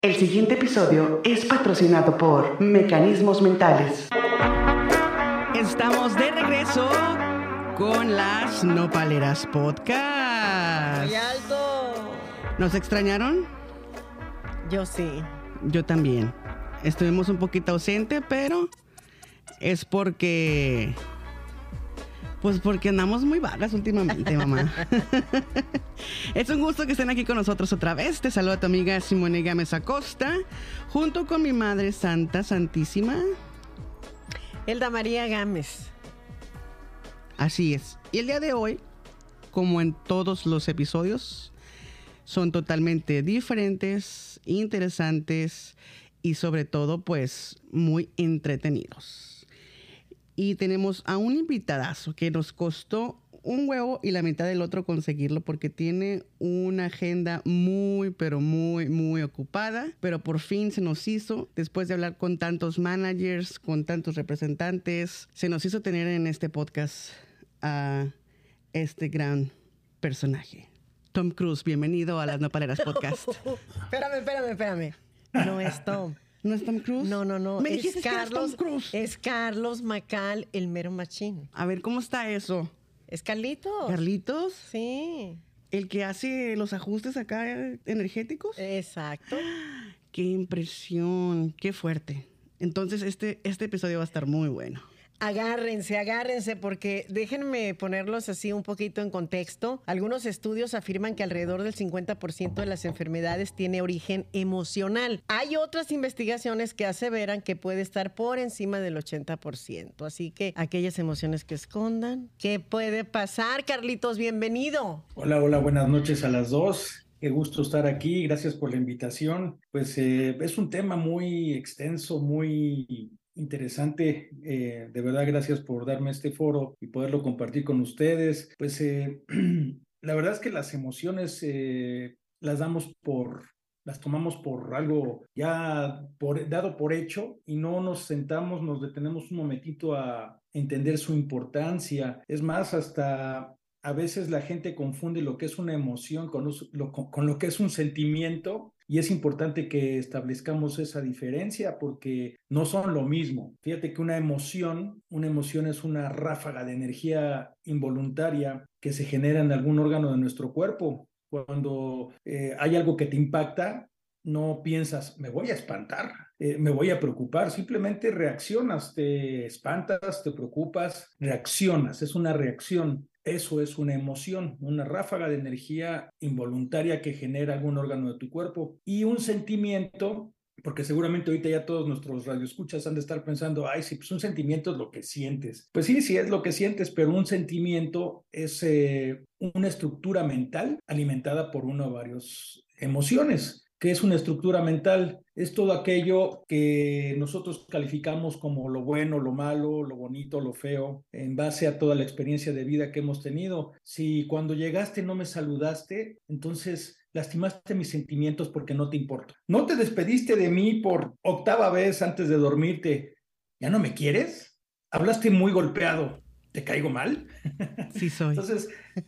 El siguiente episodio es patrocinado por Mecanismos Mentales. Estamos de regreso con las Nopaleras Podcast. ¡Muy alto! ¿Nos extrañaron? Yo sí. Yo también. Estuvimos un poquito ausente, pero es porque... Pues porque andamos muy vagas últimamente, mamá. Es un gusto que estén aquí con nosotros otra vez. Te saluda tu amiga Simone Gámez Acosta, junto con mi madre santa, santísima. Elda María Gámez. Así es. Y el día de hoy, como en todos los episodios, son totalmente diferentes, interesantes y sobre todo, pues, muy entretenidos. Y tenemos a un invitadazo que nos costó un huevo y la mitad del otro conseguirlo porque tiene una agenda muy, pero muy ocupada. Pero por fin se nos hizo, después de hablar con tantos managers, con tantos representantes, se nos hizo tener en este podcast a este gran personaje. Tom Cruise, bienvenido a las Nopaleras Podcast. Espérame. No es Tom. ¿No es Tom Cruise? No. Me Es dijiste Carlos, que eras Tom Cruise. es Carlos Macal, el mero machín. A ver, ¿cómo está eso? ¿Es Carlitos? ¿Carlitos? Sí. ¿El que hace los ajustes acá energéticos? Exacto. ¡Qué impresión! ¡Qué fuerte! Entonces, este episodio va a estar muy bueno. Agárrense, porque déjenme ponerlos así un poquito en contexto. Algunos estudios afirman que alrededor del 50% de las enfermedades tiene origen emocional. Hay otras investigaciones que aseveran que puede estar por encima del 80%. Así que aquellas emociones que escondan, ¿qué puede pasar, Carlitos? Bienvenido. Hola, buenas noches a las dos. Qué gusto estar aquí, gracias por la invitación. Pues es un tema muy extenso, muy interesante. De verdad, gracias por darme este foro y poderlo compartir con ustedes. Pues la verdad es que las emociones las tomamos por algo ya dado por hecho y no nos sentamos, nos detenemos un momentito a entender su importancia. Es más, hasta a veces la gente confunde lo que es una emoción con lo que es un sentimiento, y es importante que establezcamos esa diferencia porque no son lo mismo. Fíjate que una emoción es una ráfaga de energía involuntaria que se genera en algún órgano de nuestro cuerpo. Cuando hay algo que te impacta, no piensas, me voy a espantar, me voy a preocupar, simplemente reaccionas, te espantas, te preocupas, reaccionas, es una reacción. Eso es una emoción, una ráfaga de energía involuntaria que genera algún órgano de tu cuerpo. Y un sentimiento, porque seguramente ahorita ya todos nuestros radioescuchas han de estar pensando, ay, sí, pues un sentimiento es lo que sientes. Pues sí es lo que sientes, pero un sentimiento es una estructura mental alimentada por una o varias emociones. ¿Qué es una estructura mental? Es todo aquello que nosotros calificamos como lo bueno, lo malo, lo bonito, lo feo, en base a toda la experiencia de vida que hemos tenido. Si cuando llegaste no me saludaste, entonces lastimaste mis sentimientos porque no te importo. No te despediste de mí por octava vez antes de dormirte. ¿Ya no me quieres? Hablaste muy golpeado. ¿Te caigo mal? Sí soy. Entonces,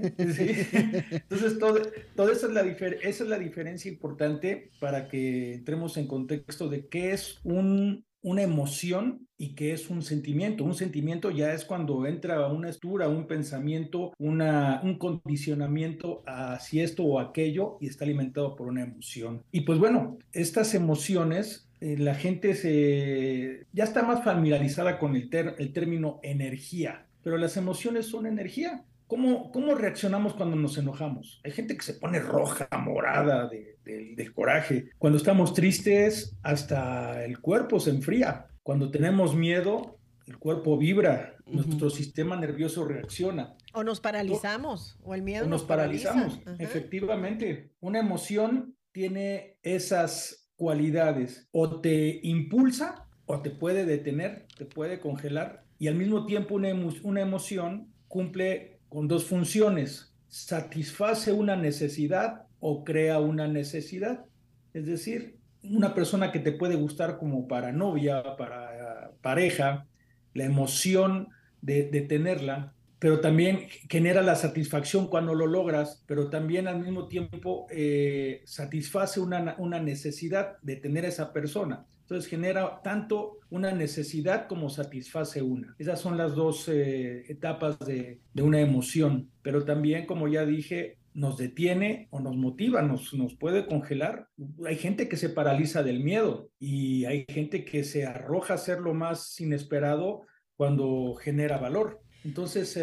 todo eso esa es la diferencia importante para que entremos en contexto de qué es una emoción y qué es un sentimiento. Un sentimiento ya es cuando entra una estructura, un pensamiento, un condicionamiento hacia esto o aquello y está alimentado por una emoción. Y pues bueno, estas emociones... la gente ya está más familiarizada con el término energía, pero las emociones son energía. ¿Cómo reaccionamos cuando nos enojamos? Hay gente que se pone roja, morada del coraje. Cuando estamos tristes, hasta el cuerpo se enfría. Cuando tenemos miedo, el cuerpo vibra, nuestro sistema nervioso reacciona. O nos paralizamos, o el miedo nos paraliza. paralizamos. Efectivamente, una emoción tiene esas cualidades. O te impulsa o te puede detener, te puede congelar. Y al mismo tiempo una emoción cumple con dos funciones: satisface una necesidad o crea una necesidad. Es decir, una persona que te puede gustar como para novia, para pareja, la emoción de tenerla pero también genera la satisfacción cuando lo logras, pero también al mismo tiempo satisface una necesidad de tener a esa persona. Entonces genera tanto una necesidad como satisface una. Esas son las dos etapas de una emoción, pero también, como ya dije, nos detiene o nos motiva, nos puede congelar. Hay gente que se paraliza del miedo y hay gente que se arroja a hacer lo más inesperado cuando genera valor. Entonces,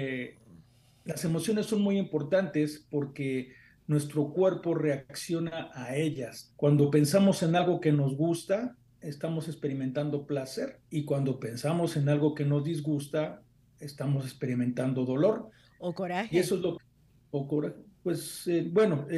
las emociones son muy importantes porque nuestro cuerpo reacciona a ellas. Cuando pensamos en algo que nos gusta, estamos experimentando placer, y cuando pensamos en algo que nos disgusta, estamos experimentando dolor. O Y coraje. eso es lo que ocurre. Pues bueno,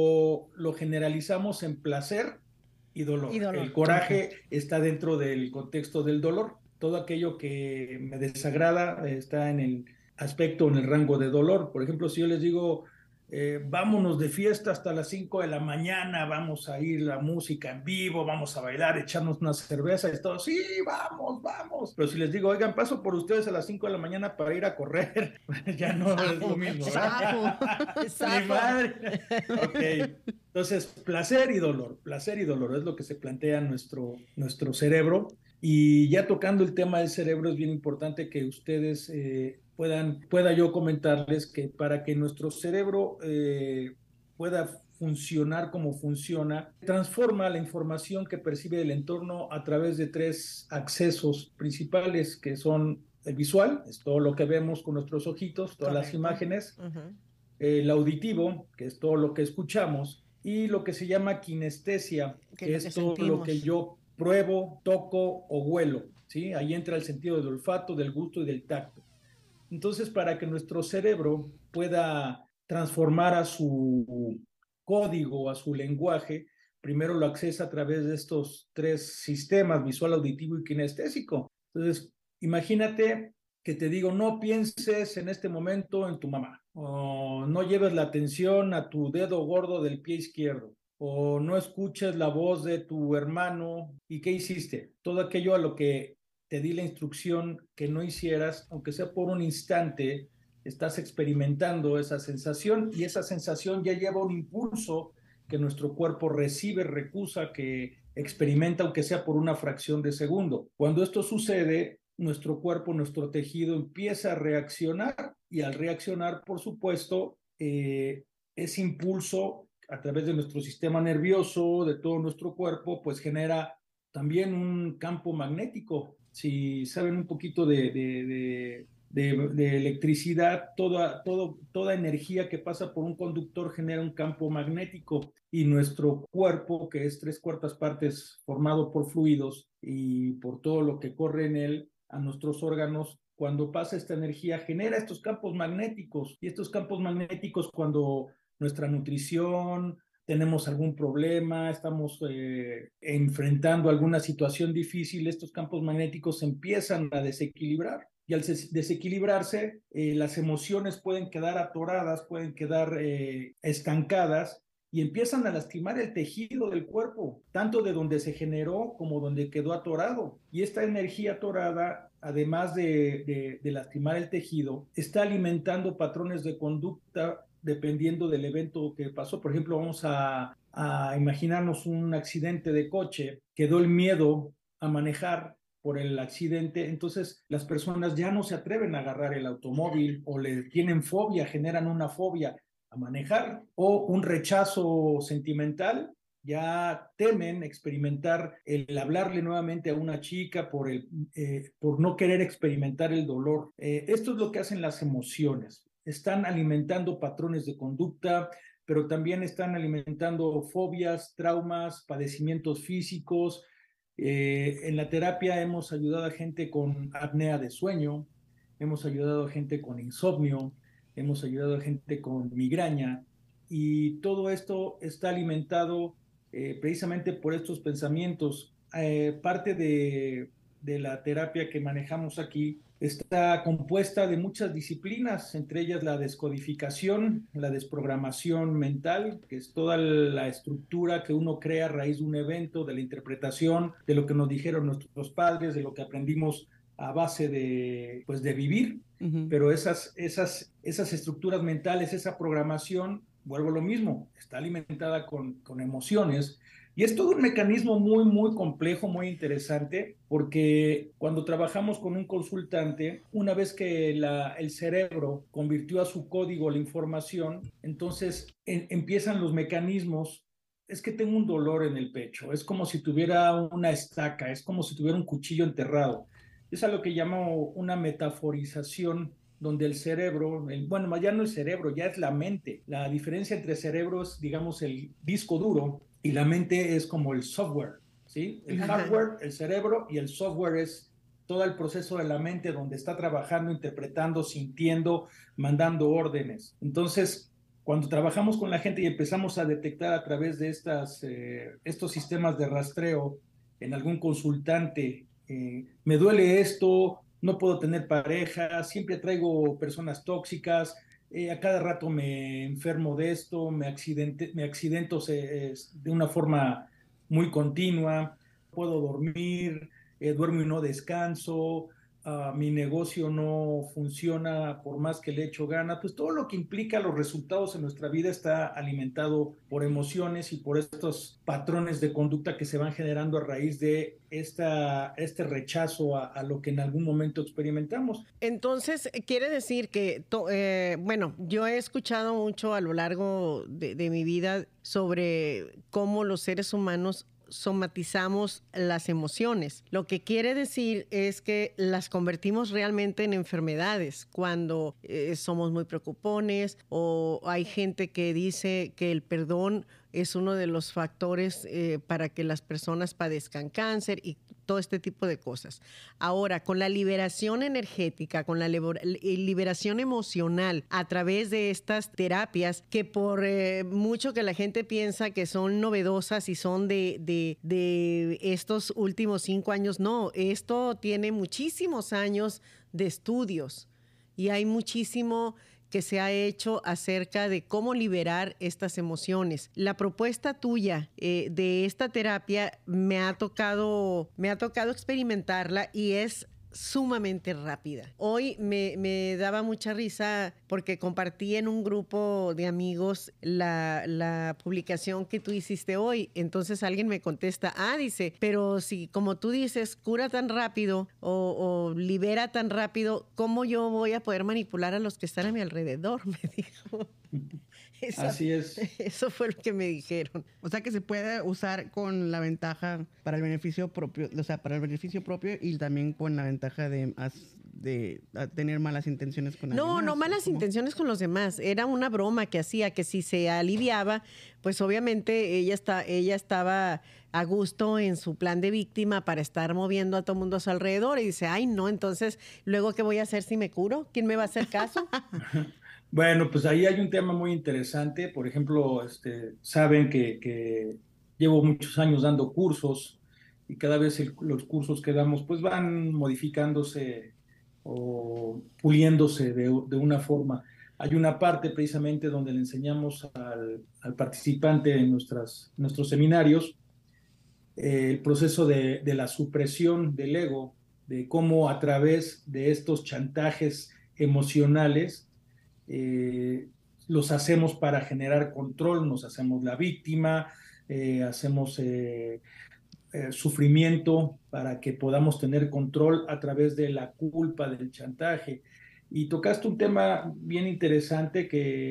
lo generalizamos en placer y Y dolor. dolor. El Ok. coraje está dentro del contexto del dolor. Todo aquello que me desagrada está en el aspecto, en el rango de dolor. Por ejemplo, si yo les digo, vámonos de fiesta hasta las 5 de la mañana, vamos a ir la música en vivo, vamos a bailar, echarnos una cerveza y todo, sí, vamos, vamos. Pero si les digo, oigan, paso por ustedes a las 5 de la mañana para ir a correr, ya no es lo Sapo, mismo, sapo, ¿verdad? Ni sapo. madre. Ok. Entonces, placer y dolor es lo que se plantea en nuestro cerebro. Y ya tocando el tema del cerebro, es bien importante que ustedes pueda yo comentarles que para que nuestro cerebro pueda funcionar como funciona, transforma la información que percibe del entorno a través de tres accesos principales, que son el visual, es todo lo que vemos con nuestros ojitos, todas las Correcto. imágenes; Ujú. el auditivo, que es todo lo que escuchamos; y lo que se llama kinestesia, Que es que lo que es todo lo que sentimos. yo pruebo, toco o huelo, ¿sí? Ahí entra el sentido del olfato, del gusto y del tacto. Entonces, para que nuestro cerebro pueda transformar a su código, a su lenguaje, primero lo accesa a través de estos tres sistemas: visual, auditivo y kinestésico. Entonces, imagínate que te digo, no pienses en este momento en tu mamá, o no lleves la atención a tu dedo gordo del pie izquierdo, o no escuches la voz de tu hermano. ¿Y qué hiciste? Todo aquello a lo que te di la instrucción que no hicieras, aunque sea por un instante, estás experimentando esa sensación, y esa sensación ya lleva un impulso que nuestro cuerpo recibe, recusa, que experimenta, aunque sea por una fracción de segundo. Cuando esto sucede, nuestro cuerpo, nuestro tejido empieza a reaccionar, y al reaccionar, por supuesto, ese impulso a través de nuestro sistema nervioso, de todo nuestro cuerpo, pues genera también un campo magnético. Si saben un poquito de electricidad, toda energía que pasa por un conductor genera un campo magnético, y nuestro cuerpo, que es 3/4 formado por fluidos y por todo lo que corre en él, a nuestros órganos, cuando pasa esta energía, genera estos campos magnéticos. Y estos campos magnéticos, cuando nuestra nutrición, tenemos algún problema, estamos enfrentando alguna situación difícil, estos campos magnéticos se empiezan a desequilibrar. Y al desequilibrarse, las emociones pueden quedar atoradas, pueden quedar estancadas, y empiezan a lastimar el tejido del cuerpo, tanto de donde se generó como donde quedó atorado. Y esta energía atorada, además de lastimar el tejido, está alimentando patrones de conducta dependiendo del evento que pasó. Por ejemplo, vamos a imaginarnos un accidente de coche, quedó el miedo a manejar por el accidente, entonces las personas ya no se atreven a agarrar el automóvil, o le tienen fobia, generan una fobia a manejar, o un rechazo sentimental, ya temen experimentar el hablarle nuevamente a una chica por no querer experimentar el dolor. Esto es lo que hacen las emociones. Están alimentando patrones de conducta, pero también están alimentando fobias, traumas, padecimientos físicos. En la terapia hemos ayudado a gente con apnea de sueño, hemos ayudado a gente con insomnio, hemos ayudado a gente con migraña, y todo esto está alimentado precisamente por estos pensamientos. Parte de la terapia que manejamos aquí está compuesta de muchas disciplinas, entre ellas la descodificación, la desprogramación mental, que es toda la estructura que uno crea a raíz de un evento, de la interpretación, de lo que nos dijeron nuestros padres, de lo que aprendimos a base de, pues, de vivir, pero esas estructuras mentales, esa programación, vuelvo a lo mismo, está alimentada con emociones. Y es todo un mecanismo muy, muy complejo, muy interesante, porque cuando trabajamos con un consultante, una vez que el cerebro convirtió a su código la información, entonces empiezan los mecanismos. Es que tengo un dolor en el pecho, es como si tuviera una estaca, es como si tuviera un cuchillo enterrado. Es a lo que llamo una metaforización, donde el cerebro, bueno, ya no el cerebro, ya es la mente. La diferencia entre cerebro es, digamos, el disco duro, y la mente es como el software, ¿sí? El hardware, el cerebro, y el software es todo el proceso de la mente donde está trabajando, interpretando, sintiendo, mandando órdenes. Entonces, cuando trabajamos con la gente y empezamos a detectar a través de estos sistemas de rastreo en algún consultante, me duele esto, no puedo tener pareja, siempre traigo personas tóxicas, a cada rato me enfermo de esto, me accidento de una forma muy continua, puedo dormir, duermo y no descanso, mi negocio no funciona por más que le echo gana, pues todo lo que implica los resultados en nuestra vida está alimentado por emociones y por estos patrones de conducta que se van generando a raíz de este rechazo a lo que en algún momento experimentamos. Entonces, quiere decir que, bueno, yo he escuchado mucho a lo largo de mi vida sobre cómo los seres humanos somatizamos las emociones. Lo que quiere decir es que las convertimos realmente en enfermedades cuando somos muy preocupones, o hay gente que dice que el perdón es uno de los factores para que las personas padezcan cáncer y todo este tipo de cosas. Ahora, con la liberación energética, con la liberación emocional a través de estas terapias, que por mucho que la gente piensa que son novedosas y son de estos últimos 5 años, no, esto tiene muchísimos años de estudios y hay muchísimo que se ha hecho acerca de cómo liberar estas emociones. La propuesta tuya de esta terapia me ha tocado experimentarla y es sumamente rápida. Hoy me daba mucha risa porque compartí en un grupo de amigos la publicación que tú hiciste hoy. Entonces alguien me contesta, dice, pero si como tú dices, cura tan rápido o libera tan rápido, ¿cómo yo voy a poder manipular a los que están a mi alrededor? Me dijo. Así es. Eso fue lo que me dijeron. O sea que se puede usar con la ventaja para el beneficio propio, o sea, para el beneficio propio y también con la ventaja de tener malas intenciones con alguien más. No malas intenciones con los demás. Era una broma que hacía, que si se aliviaba, pues obviamente ella estaba a gusto en su plan de víctima para estar moviendo a todo el mundo a su alrededor y dice, ay no, entonces, ¿luego qué voy a hacer si me curo? ¿Quién me va a hacer caso? Bueno, pues ahí hay un tema muy interesante. Por ejemplo, saben que llevo muchos años dando cursos y cada vez los cursos que damos pues van modificándose o puliéndose de una forma. Hay una parte precisamente donde le enseñamos al participante en nuestros seminarios el proceso de la supresión del ego, de cómo a través de estos chantajes emocionales eh, los hacemos para generar control, nos hacemos la víctima, hacemos sufrimiento para que podamos tener control a través de la culpa, del chantaje. Y tocaste un tema bien interesante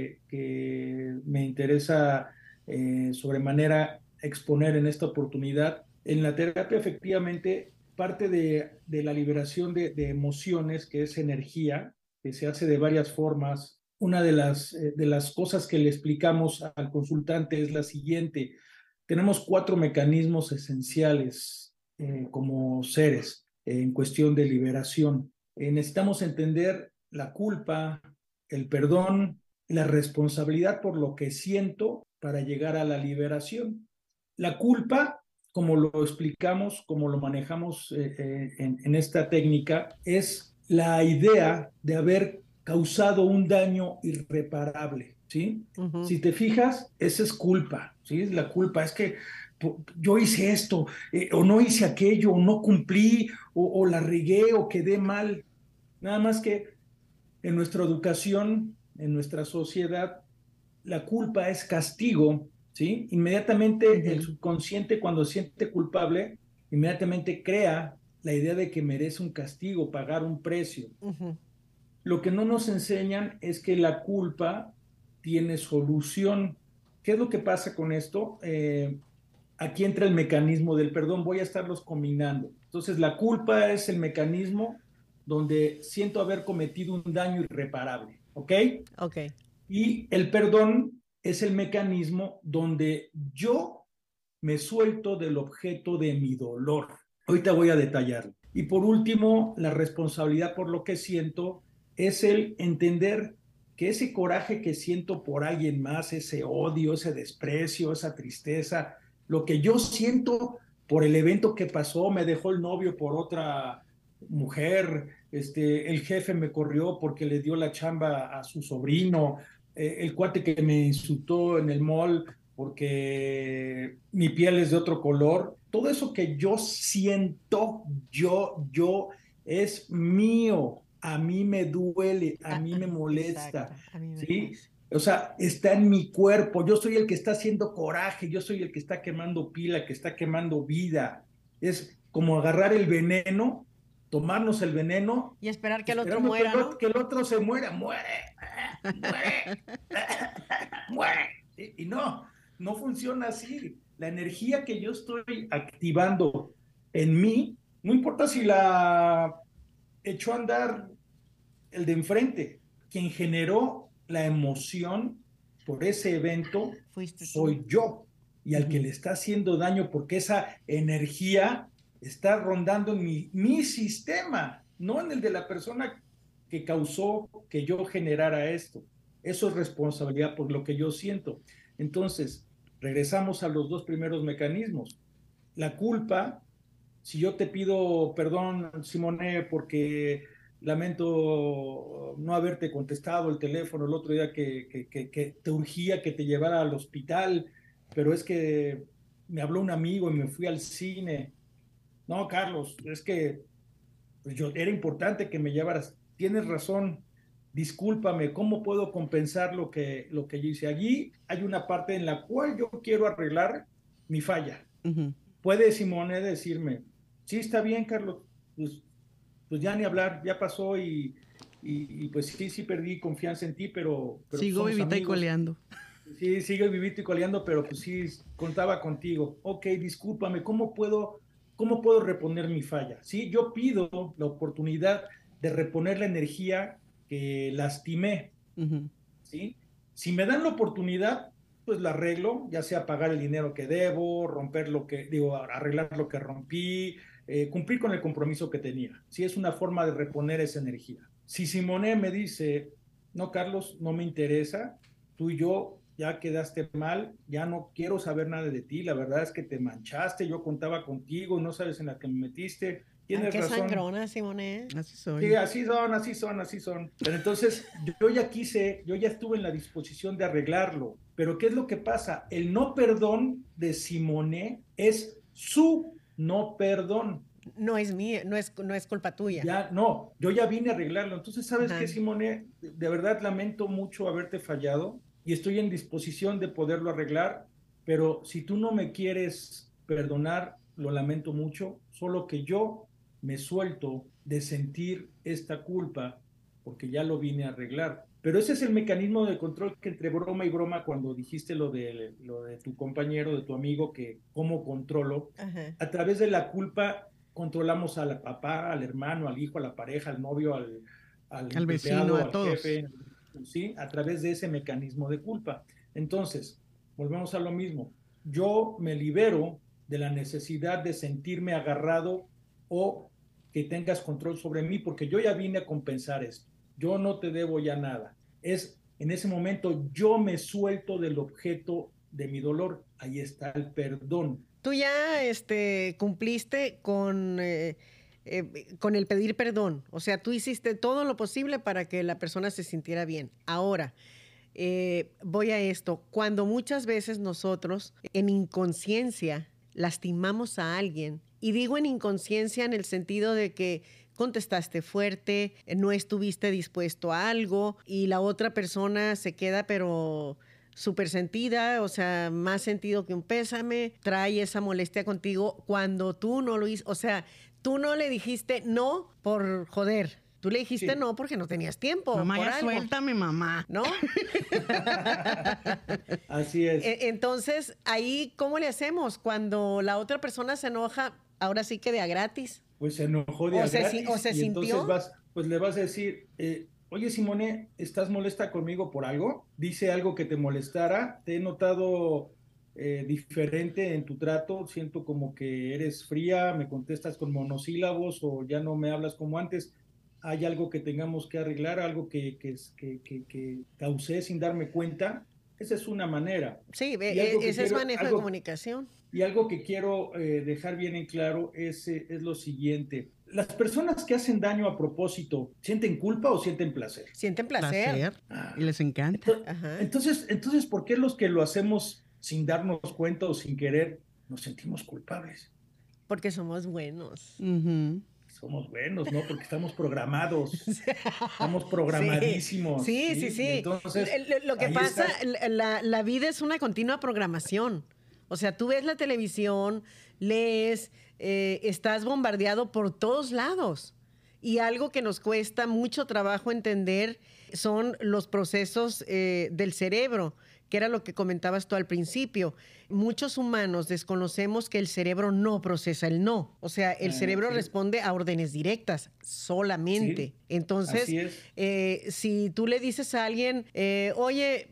que me interesa sobremanera exponer en esta oportunidad. En la terapia, efectivamente, parte de la liberación de emociones, que es energía, que se hace de varias formas. Una de las cosas que le explicamos al consultante es la siguiente: tenemos 4 mecanismos esenciales como seres en cuestión de liberación. Necesitamos entender la culpa, el perdón, la responsabilidad por lo que siento para llegar a la liberación. La culpa, como lo explicamos, como lo manejamos en esta técnica, es la idea de haber causado un daño irreparable, ¿sí? Si te fijas, esa es culpa, ¿sí? La culpa es que yo hice esto, o no hice aquello, o no cumplí, o la regué, o quedé mal. Nada más que en nuestra educación, en nuestra sociedad, la culpa es castigo, ¿sí? Inmediatamente el Ujú, subconsciente, cuando se siente culpable, inmediatamente crea la idea de que merece un castigo, pagar un precio. ujú. Lo que no nos enseñan es que la culpa tiene solución. ¿Qué es lo que pasa con esto? Aquí entra el mecanismo del perdón, voy a estarlos combinando. Entonces, la culpa es el mecanismo donde siento haber cometido un daño irreparable, ¿ok? Ok. Y el perdón es el mecanismo donde yo me suelto del objeto de mi dolor. Ahorita voy a detallarlo. Y por último, la responsabilidad por lo que siento es el entender que ese coraje que siento por alguien más, ese odio, ese desprecio, esa tristeza, lo que yo siento por el evento que pasó, me dejó el novio por otra mujer, el jefe me corrió porque le dio la chamba a su sobrino, el cuate que me insultó en el mall porque mi piel es de otro color, todo eso que yo siento, es mío, a mí me duele, a mí me molesta, Exacto, a mí me ¿sí? pasa. O sea, está en mi cuerpo, yo soy el que está haciendo coraje, yo soy el que está quemando pila, que está quemando vida. Es como agarrar el veneno, tomarnos el veneno, Y esperar que el otro esperando muera, ¿no? que el otro se muera, muere, muere. Y no, no funciona así. La energía que yo estoy activando en mí, no importa si la echó a andar el de enfrente, quien generó la emoción por ese evento Fuiste tú. soy yo. Y al que Ujú. le está haciendo daño porque esa energía está rondando en mi sistema, no en el de la persona que causó que yo generara esto. Eso es responsabilidad por lo que yo siento. Entonces, regresamos a los dos primeros mecanismos. La culpa, si yo te pido perdón, Simone, porque lamento no haberte contestado el teléfono el otro día que te urgía que te llevara al hospital, pero es que me habló un amigo y me fui al cine. No, Carlos, es que pues yo, era importante que me llevaras. Tienes razón, discúlpame, ¿cómo puedo compensar lo que yo hice? Allí hay una parte en la cual yo quiero arreglar mi falla. Ujú. Puede Simone decirme, sí, está bien, Carlos, pues, pues ya ni hablar, ya pasó y pues sí, sí perdí confianza en ti, pero pues Sigo somos vivita y amigos. coleando. Sí, sigue vivito y coleando, pero pues sí, contaba contigo. Ok, discúlpame, cómo puedo reponer mi falla? Sí, yo pido la oportunidad de reponer la energía que lastimé, Ujú. ¿sí? Si me dan la oportunidad, pues la arreglo, ya sea pagar el dinero que debo, romper digo, arreglar lo que rompí, cumplir con el compromiso que tenía. Sí, es una forma de reponer esa energía. Si Simone me dice, no, Carlos, no me interesa, tú y yo ya quedaste mal, ya no quiero saber nada de ti, la verdad es que te manchaste, yo contaba contigo, no sabes en la que me metiste, Ay, tienes qué razón. sangrona, Simone. Así Sí, soy. así son, así son, así son. Pero entonces yo ya quise, yo ya estuve en la disposición de arreglarlo. Pero ¿qué es lo que pasa? El no perdón de Simone es su no perdón. No es mía, no es culpa tuya. Ya, no, yo ya vine a arreglarlo. Entonces, ¿sabes qué, Ajá. Simone? De verdad lamento mucho haberte fallado y estoy en disposición de poderlo arreglar, pero si tú no me quieres perdonar, lo lamento mucho, solo que yo me suelto de sentir esta culpa porque ya lo vine a arreglar. Pero ese es el mecanismo de control que entre broma y broma, cuando dijiste lo de tu compañero, de tu amigo, que cómo controlo, Ajá. a través de la culpa controlamos al papá, al hermano, al hijo, a la pareja, al novio, al Al vecino, empleado, a al todos. jefe, ¿sí? A través de ese mecanismo de culpa. Entonces, volvemos a lo mismo. Yo me libero de la necesidad de sentirme agarrado o que tengas control sobre mí, porque yo ya vine a compensar esto. Yo no te debo ya nada. Es en ese momento yo me suelto del objeto de mi dolor. Ahí está el perdón. Tú ya cumpliste con el pedir perdón. O sea, tú hiciste todo lo posible para que la persona se sintiera bien. Ahora, voy a esto. Cuando muchas veces nosotros en inconsciencia lastimamos a alguien, y digo en inconsciencia en el sentido de que contestaste fuerte, no estuviste dispuesto a algo y la otra persona se queda pero súper sentida, o sea, más sentido que un pésame, trae esa molestia contigo cuando tú no lo hiciste, o sea, tú no le dijiste no por joder. Tú le dijiste Sí. no porque no tenías tiempo. Mamá, por ya algo, suéltame, mamá. ¿no? Así es. Entonces, ahí, ¿cómo le hacemos? Cuando la otra persona se enoja, ahora sí que de a gratis. Pues se enojó de O a se gratis, o se y sintió. entonces pues le vas a decir, oye Simone, ¿estás molesta conmigo por algo? Dice algo que te molestara, te he notado diferente en tu trato, siento como que eres fría, me contestas con monosílabos o ya no me hablas como antes. ¿Hay algo que tengamos que arreglar, algo que causé sin darme cuenta? Esa es una manera. Sí, Y algo que ese es quiero, manejo de comunicación. y algo que quiero dejar bien en claro es lo siguiente. ¿Las personas que hacen daño a propósito sienten culpa o sienten placer? Sienten placer. Y les encanta. Ajá. Entonces, ¿por qué los que lo hacemos sin darnos cuenta o sin querer nos sentimos culpables? Porque somos buenos. Ujú. Somos buenos, ¿no? Porque estamos programados. Estamos programadísimos. Sí. Y entonces, Lo que ahí pasa, está. la vida es una continua programación. O sea, tú ves la televisión, lees, estás bombardeado por todos lados. Y algo que nos cuesta mucho trabajo entender son los procesos del cerebro, que era lo que comentabas tú al principio. Muchos humanos desconocemos que el cerebro no procesa el no. O sea, el cerebro Sí. responde a órdenes directas solamente. Sí, Entonces, así es. si tú le dices a alguien, oye,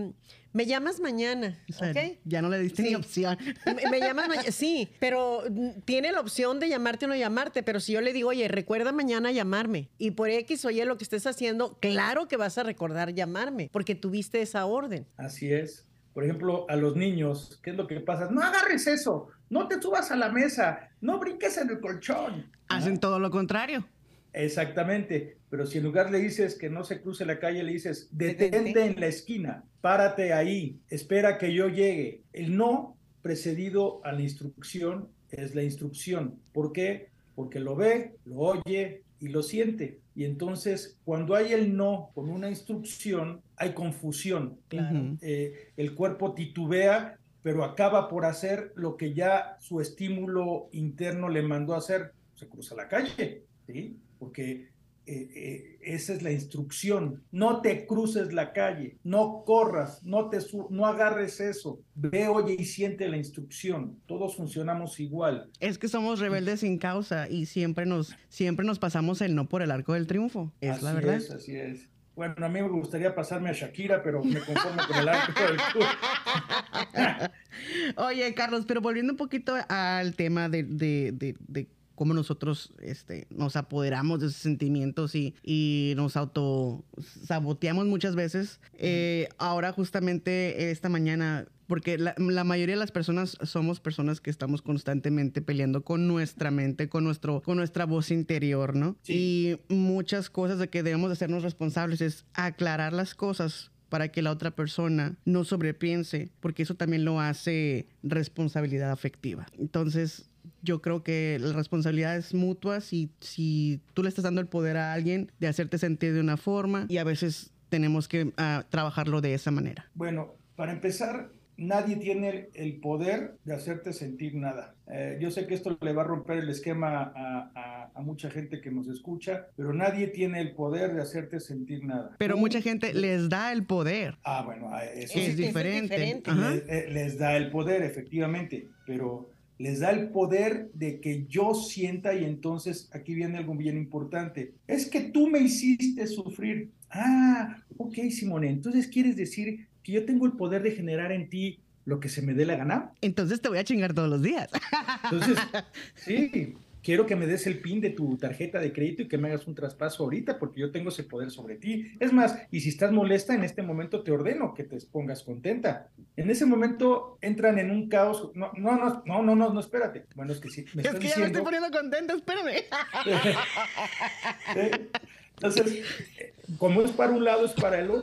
me llamas mañana, O sea, ¿ok? ya no le diste ni Sí. opción. Me llamas mañana, sí, pero tiene la opción de llamarte o no llamarte, pero si yo le digo, oye, recuerda mañana llamarme, y por X o Y lo que estés haciendo, claro que vas a recordar llamarme, porque tuviste esa orden. Así es. Por ejemplo, a los niños, ¿qué es lo que pasa? No agarres eso, no te subas a la mesa, no brinques en el colchón. Hacen todo lo contrario. Exactamente, pero si en lugar le dices que no se cruce la calle, le dices, detente Detente. en la esquina, párate ahí, espera que yo llegue. El no precedido a la instrucción es la instrucción. ¿Por qué? Porque lo ve, lo oye y lo siente. Y entonces, cuando hay el no con una instrucción, hay confusión. Claro. El cuerpo titubea, pero acaba por hacer lo que ya su estímulo interno le mandó a hacer. Se cruza la calle, ¿sí? Porque esa es la instrucción. No te cruces la calle, no corras, no agarres eso. Ve, oye y siente la instrucción. Todos funcionamos igual. Es que somos rebeldes sin causa y siempre nos pasamos el no por el arco del triunfo. Es la verdad. Así es. Bueno, a mí me gustaría pasarme a Shakira, pero me conformo con el arco del Oye, Carlos, pero volviendo un poquito al tema de cómo nosotros nos apoderamos de esos sentimientos y nos autosaboteamos muchas veces. Ahora justamente esta mañana, porque la mayoría de las personas somos personas que estamos constantemente peleando con nuestra mente, con nuestra voz interior, ¿no? Sí. Y muchas cosas de que debemos de hacernos responsables es aclarar las cosas para que la otra persona no sobrepiense, porque eso también lo hace responsabilidad afectiva. Entonces, yo creo que la responsabilidad es mutua si tú le estás dando el poder a alguien de hacerte sentir de una forma, y a veces tenemos que trabajarlo de esa manera. Bueno, para empezar, nadie tiene el poder de hacerte sentir nada. Yo sé que esto le va a romper el esquema a mucha gente que nos escucha, pero nadie tiene el poder de hacerte sentir nada. Pero mucha gente les da el poder. Bueno, eso Es sí. diferente. Les da el poder, efectivamente, pero les da el poder de que yo sienta, y entonces aquí viene algo bien importante. Es que tú me hiciste sufrir. Ok, Simone, entonces quieres decir que yo tengo el poder de generar en ti lo que se me dé la gana. Entonces te voy a chingar todos los días. Entonces, sí, quiero que me des el PIN de tu tarjeta de crédito y que me hagas un traspaso ahorita, porque yo tengo ese poder sobre ti. Es más, y si estás molesta, en este momento te ordeno que te pongas contenta. En ese momento entran en un caos. No, espérate. Bueno, es que sí, me Es estás que ya me estoy diciendo. poniendo contenta, espérame. Entonces, como es para un lado, es para el otro.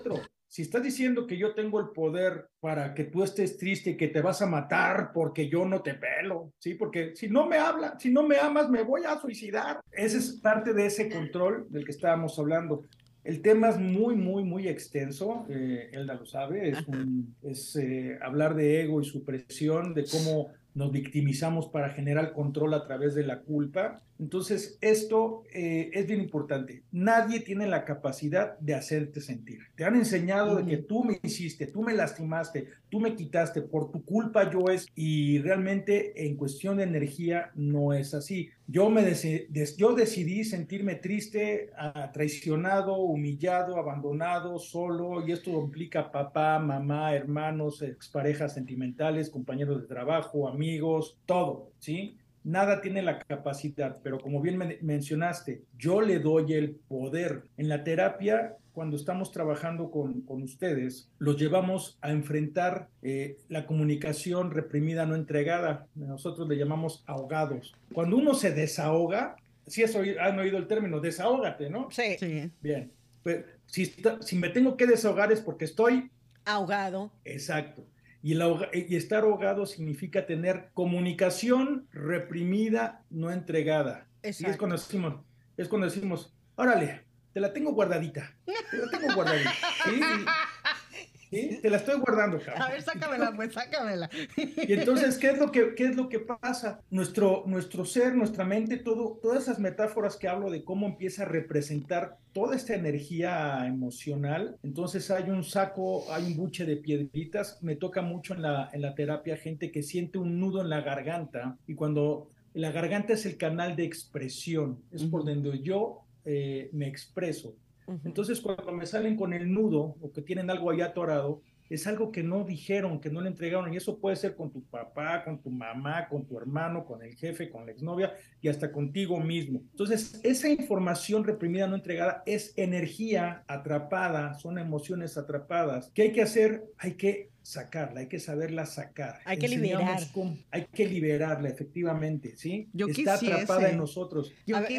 si estás diciendo que yo tengo el poder para que tú estés triste y que te vas a matar porque yo no te pelo, ¿sí? Porque si no me amas, me voy a suicidar. Esa es parte de ese control del que estábamos hablando. El tema es muy, muy, muy extenso, Elda lo sabe, es hablar de ego y supresión, de cómo nos victimizamos para generar control a través de la culpa. Entonces, esto es bien importante. Nadie tiene la capacidad de hacerte sentir. Te han enseñado de que tú me hiciste, tú me lastimaste, tú me quitaste, por tu culpa yo es, y realmente en cuestión de energía no es así. Yo decidí sentirme triste, traicionado, humillado, abandonado, solo, y esto implica papá, mamá, hermanos, exparejas sentimentales, compañeros de trabajo, amigos, todo, ¿sí? Nada tiene la capacidad, pero como bien mencionaste, yo le doy el poder. En la terapia, cuando estamos trabajando con ustedes, los llevamos a enfrentar la comunicación reprimida no entregada. Nosotros le llamamos ahogados. Cuando uno se desahoga, sí han oído el término, desahógate, ¿no? Sí. Bien. Pues, si me tengo que desahogar es porque estoy ahogado. Exacto. Y estar ahogado significa tener comunicación reprimida, no entregada. Exacto. Y es cuando decimos, órale, te la tengo guardadita. ¿Sí? ¿Sí? Te la estoy guardando, cabrón. A ver, sácamela, pues, sácamela. Y entonces, ¿qué es lo que pasa? Nuestro ser, nuestra mente, todas esas metáforas que hablo de cómo empieza a representar toda esta energía emocional. Entonces hay un buche de piedritas. Me toca mucho en la terapia gente que siente un nudo en la garganta, y cuando la garganta es el canal de expresión, es por donde yo me expreso. Entonces, cuando me salen con el nudo o que tienen algo ahí atorado, es algo que no dijeron, que no le entregaron, y eso puede ser con tu papá, con tu mamá, con tu hermano, con el jefe, con la exnovia y hasta contigo mismo. Entonces, esa información reprimida, no entregada, es energía atrapada, son emociones atrapadas. ¿Qué hay que hacer? Hay que sacarla, hay que saberla sacar. Hay que liberar. Hay que liberarla, efectivamente, ¿sí? Está atrapada en nosotros.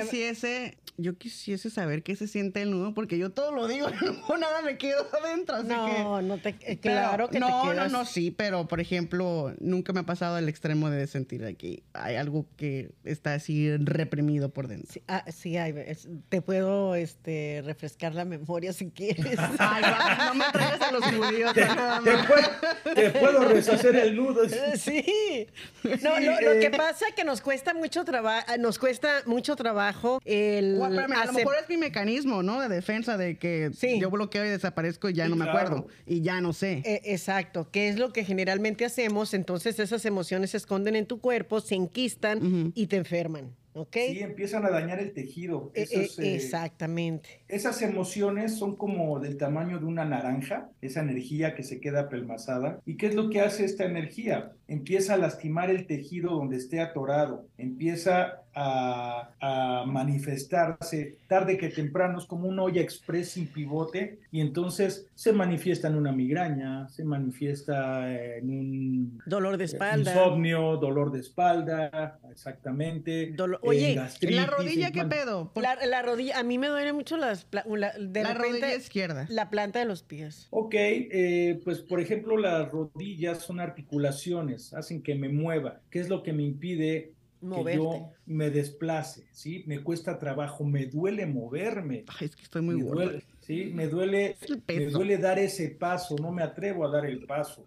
Yo quisiese saber qué se siente el nudo, porque yo todo lo digo, no, nada me quedo adentro. Así claro que te quedas. No, sí, pero por ejemplo, nunca me ha pasado al extremo de sentir que hay algo que está así reprimido por dentro. Sí, te puedo refrescar la memoria si quieres. Ay, no me traigas a los judíos. Te puedo deshacer el nudo. Sí. No, lo que pasa es que nos cuesta mucho trabajo el a lo mejor es mi mecanismo, ¿no? De defensa, de que yo bloqueo y desaparezco y ya no me acuerdo y ya no sé. Exacto. ¿Qué es lo que generalmente hacemos? Entonces esas emociones se esconden en tu cuerpo, se enquistan y te enferman. ¿Okay? Sí, empiezan a dañar el tejido. Exactamente. Esas emociones son como del tamaño de una naranja, esa energía que se queda apelmazada. ¿Y qué es lo que hace esta energía? Empieza a lastimar el tejido donde esté atorado, empieza a manifestarse tarde que temprano, es como una olla express sin pivote, y entonces se manifiesta en una migraña, se manifiesta en un dolor de espalda, insomnio, dolor de espalda, exactamente. Oye, gastritis, ¿la rodilla qué pedo? La rodilla, a mí me duele mucho la rodilla izquierda. La planta de los pies. Ok, pues por ejemplo las rodillas son articulaciones, hacen que me mueva. ¿Qué es lo que me impide moverte? Que yo me desplace? ¿Sí? Me cuesta trabajo, me duele moverme. Ay, es que estoy muy gordo. ¿Sí? Me duele dar ese paso, no me atrevo a dar el paso.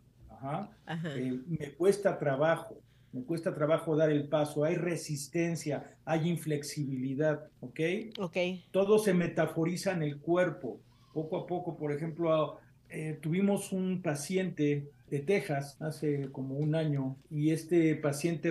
Me cuesta trabajo. Me cuesta trabajo dar el paso, hay resistencia, hay inflexibilidad, ¿ok? Ok. Todo se metaforiza en el cuerpo. Poco a poco, por ejemplo, tuvimos un paciente de Texas hace como un año, y este paciente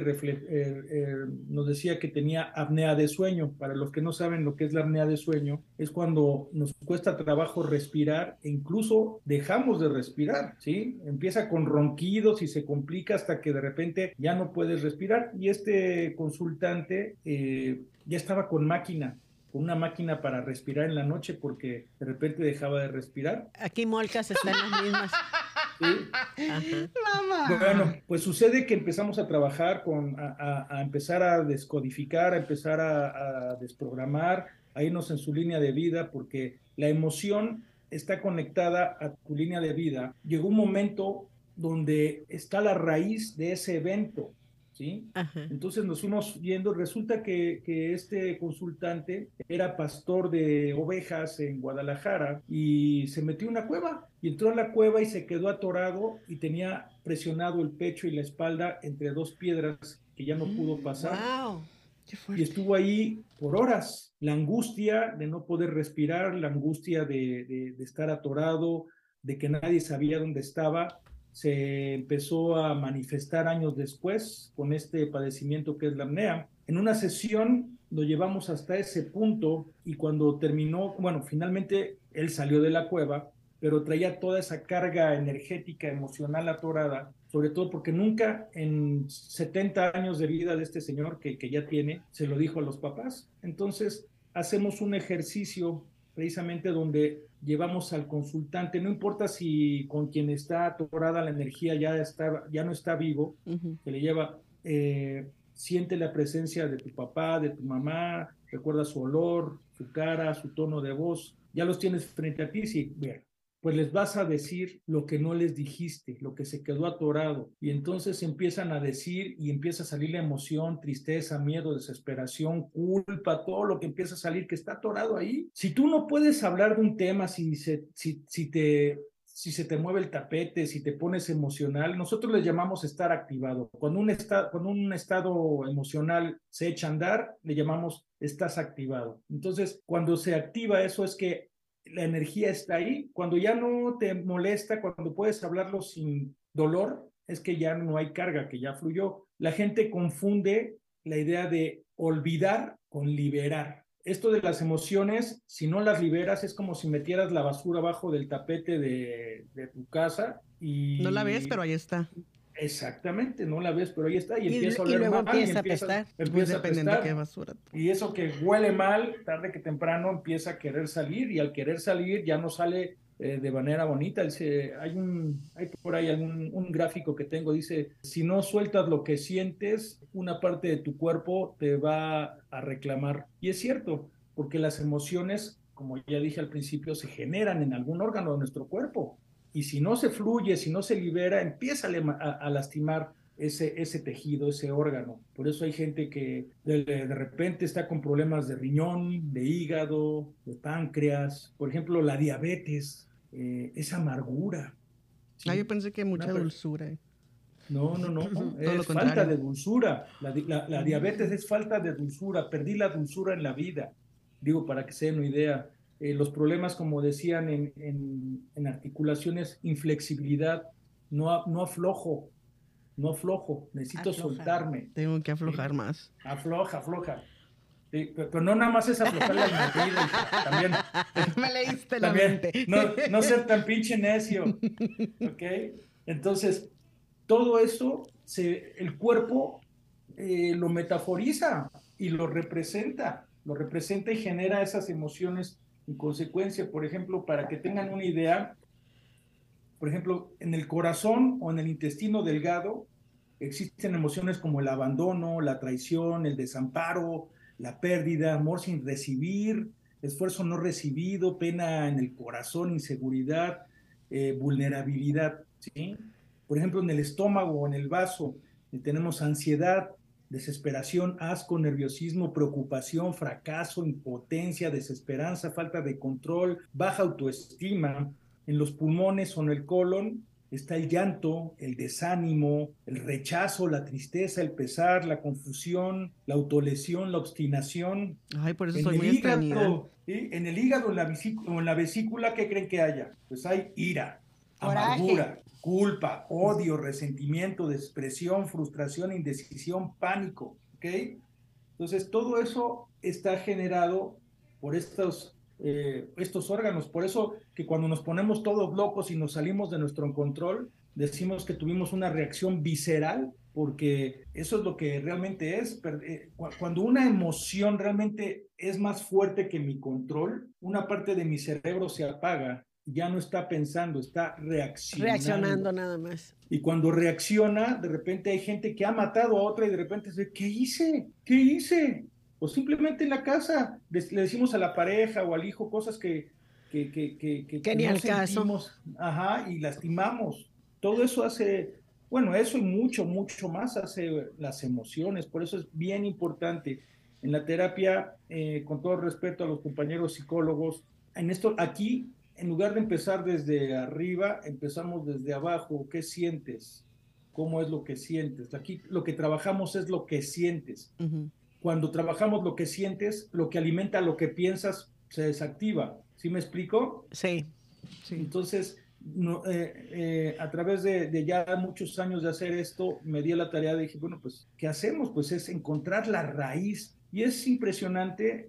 nos decía que tenía apnea de sueño. Para los que no saben lo que es la apnea de sueño, es cuando nos cuesta trabajo respirar e incluso dejamos de respirar, ¿sí? Empieza con ronquidos y se complica hasta que de repente ya no puedes respirar, y este consultante ya estaba con una máquina para respirar en la noche porque de repente dejaba de respirar. Aquí Molcas están las mismas. Sí. Mamá. Bueno, pues sucede que empezamos a trabajar a empezar a descodificar, a empezar a desprogramar, a irnos en su línea de vida, porque la emoción está conectada a tu línea de vida, llegó un momento donde está la raíz de ese evento, ¿sí? Ajá. Entonces nos fuimos viendo, resulta que este consultante era pastor de ovejas en Guadalajara y se metió en una cueva y entró a la cueva y se quedó atorado y tenía presionado el pecho y la espalda entre dos piedras que ya no pudo pasar. Wow. Qué Y fuerte. estuvo ahí por horas. La angustia de no poder respirar, la angustia de estar atorado, de que nadie sabía dónde estaba, se empezó a manifestar años después con este padecimiento que es la apnea. En una sesión lo llevamos hasta ese punto y cuando terminó, bueno, finalmente él salió de la cueva, pero traía toda esa carga energética, emocional atorada, sobre todo porque nunca en 70 años de vida de este señor que ya tiene, se lo dijo a los papás. Entonces, hacemos un ejercicio precisamente donde llevamos al consultante, no importa si con quien está atorada la energía ya no está vivo, se le lleva, siente la presencia de tu papá, de tu mamá, recuerda su olor, su cara, su tono de voz, ya los tienes frente a ti, sí, bien, pues les vas a decir lo que no les dijiste, lo que se quedó atorado. Y entonces empiezan a decir y empieza a salir la emoción, tristeza, miedo, desesperación, culpa, todo lo que empieza a salir que está atorado ahí. Si tú no puedes hablar de un tema, si se te mueve el tapete, si te pones emocional, nosotros le llamamos estar activado. Cuando un estado emocional se echa a andar, le llamamos estás activado. Entonces, cuando se activa eso es que la energía está ahí. Cuando ya no te molesta, cuando puedes hablarlo sin dolor, es que ya no hay carga, que ya fluyó. La gente confunde la idea de olvidar con liberar. Esto de las emociones, si no las liberas, es como si metieras la basura abajo del tapete de tu casa y... No la ves, pero ahí está. Exactamente, no la ves, pero ahí está y empieza a Y oler luego mal y empieza a apestar. Pues empieza a dependiendo de qué apestar. basura. Y eso que huele mal, tarde que temprano empieza a querer salir y al querer salir ya no sale de manera bonita. Hay por ahí un gráfico que tengo, dice, si no sueltas lo que sientes, una parte de tu cuerpo te va a reclamar. Y es cierto, porque las emociones, como ya dije al principio, se generan en algún órgano de nuestro cuerpo. Y si no se fluye, si no se libera, empieza a lastimar ese tejido, ese órgano. Por eso hay gente que de repente está con problemas de riñón, de hígado, de páncreas. Por ejemplo, la diabetes, esa amargura. Ah, yo ¿Sí? pensé que mucha dulzura. No, Todo lo es falta contrario. de dulzura. La diabetes es falta de dulzura. Perdí la dulzura en la vida. Digo, para que se den una idea. Los problemas, como decían en articulaciones, inflexibilidad, no aflojo, necesito Afloja. soltarme. Tengo que aflojar ¿Sí? más. Afloja. Sí, pero no nada más es aflojar las mordidas, también, Me leíste la también mente. no ser tan pinche necio, ¿ok? Entonces, todo eso, el cuerpo lo metaforiza y lo representa y genera esas emociones en consecuencia. Por ejemplo, para que tengan una idea, por ejemplo, en el corazón o en el intestino delgado existen emociones como el abandono, la traición, el desamparo, la pérdida, amor sin recibir, esfuerzo no recibido, pena en el corazón, inseguridad, vulnerabilidad, ¿sí? Por ejemplo, en el estómago o en el vaso tenemos ansiedad, desesperación, asco, nerviosismo, preocupación, fracaso, impotencia, desesperanza, falta de control, baja autoestima. En los pulmones o en el colon está el llanto, el desánimo, el rechazo, la tristeza, el pesar, la confusión, la autolesión, la obstinación. Ay, por eso En soy el muy estreñida. hígado, ¿sí? En el hígado o en la vesícula, ¿qué creen que haya? Pues hay ira, Coraje. amargura, culpa, odio, resentimiento, depresión, frustración, indecisión, pánico, ¿ok? Entonces, todo eso está generado por estos órganos. Por eso que cuando nos ponemos todos locos y nos salimos de nuestro control, decimos que tuvimos una reacción visceral, porque eso es lo que realmente es. Cuando una emoción realmente es más fuerte que mi control, una parte de mi cerebro se apaga, ya no está pensando, está Reaccionando nada más. y cuando reacciona, de repente hay gente que ha matado a otra y de repente dice, ¿qué hice? ¿Qué hice? O simplemente en la casa le decimos a la pareja o al hijo cosas que ni no al caso. sentimos, ajá, y lastimamos. Todo eso hace, bueno, eso y mucho, mucho más hace las emociones. Por eso es bien importante en la terapia, con todo respeto a los compañeros psicólogos, en esto, aquí, en lugar de empezar desde arriba, empezamos desde abajo. ¿Qué sientes? ¿Cómo es lo que sientes? Aquí lo que trabajamos es lo que sientes. Ujú. Cuando trabajamos lo que sientes, lo que alimenta lo que piensas se desactiva. ¿Sí me explico? Sí. Sí. Entonces, no, a través de ya muchos años de hacer esto, me di a la tarea de dije, bueno, pues, ¿qué hacemos? Pues es encontrar la raíz. Y es impresionante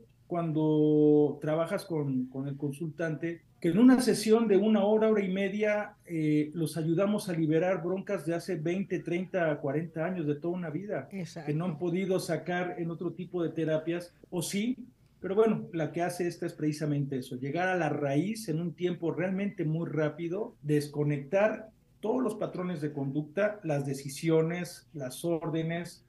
cuando trabajas con el consultante, que en una sesión de 1 hora, hora y media, los ayudamos a liberar broncas de hace 20, 30, 40 años, de toda una vida, Exacto. que no han podido sacar en otro tipo de terapias, o sí, pero bueno, la que hace esta es precisamente eso, llegar a la raíz en un tiempo realmente muy rápido, desconectar todos los patrones de conducta, las decisiones, las órdenes,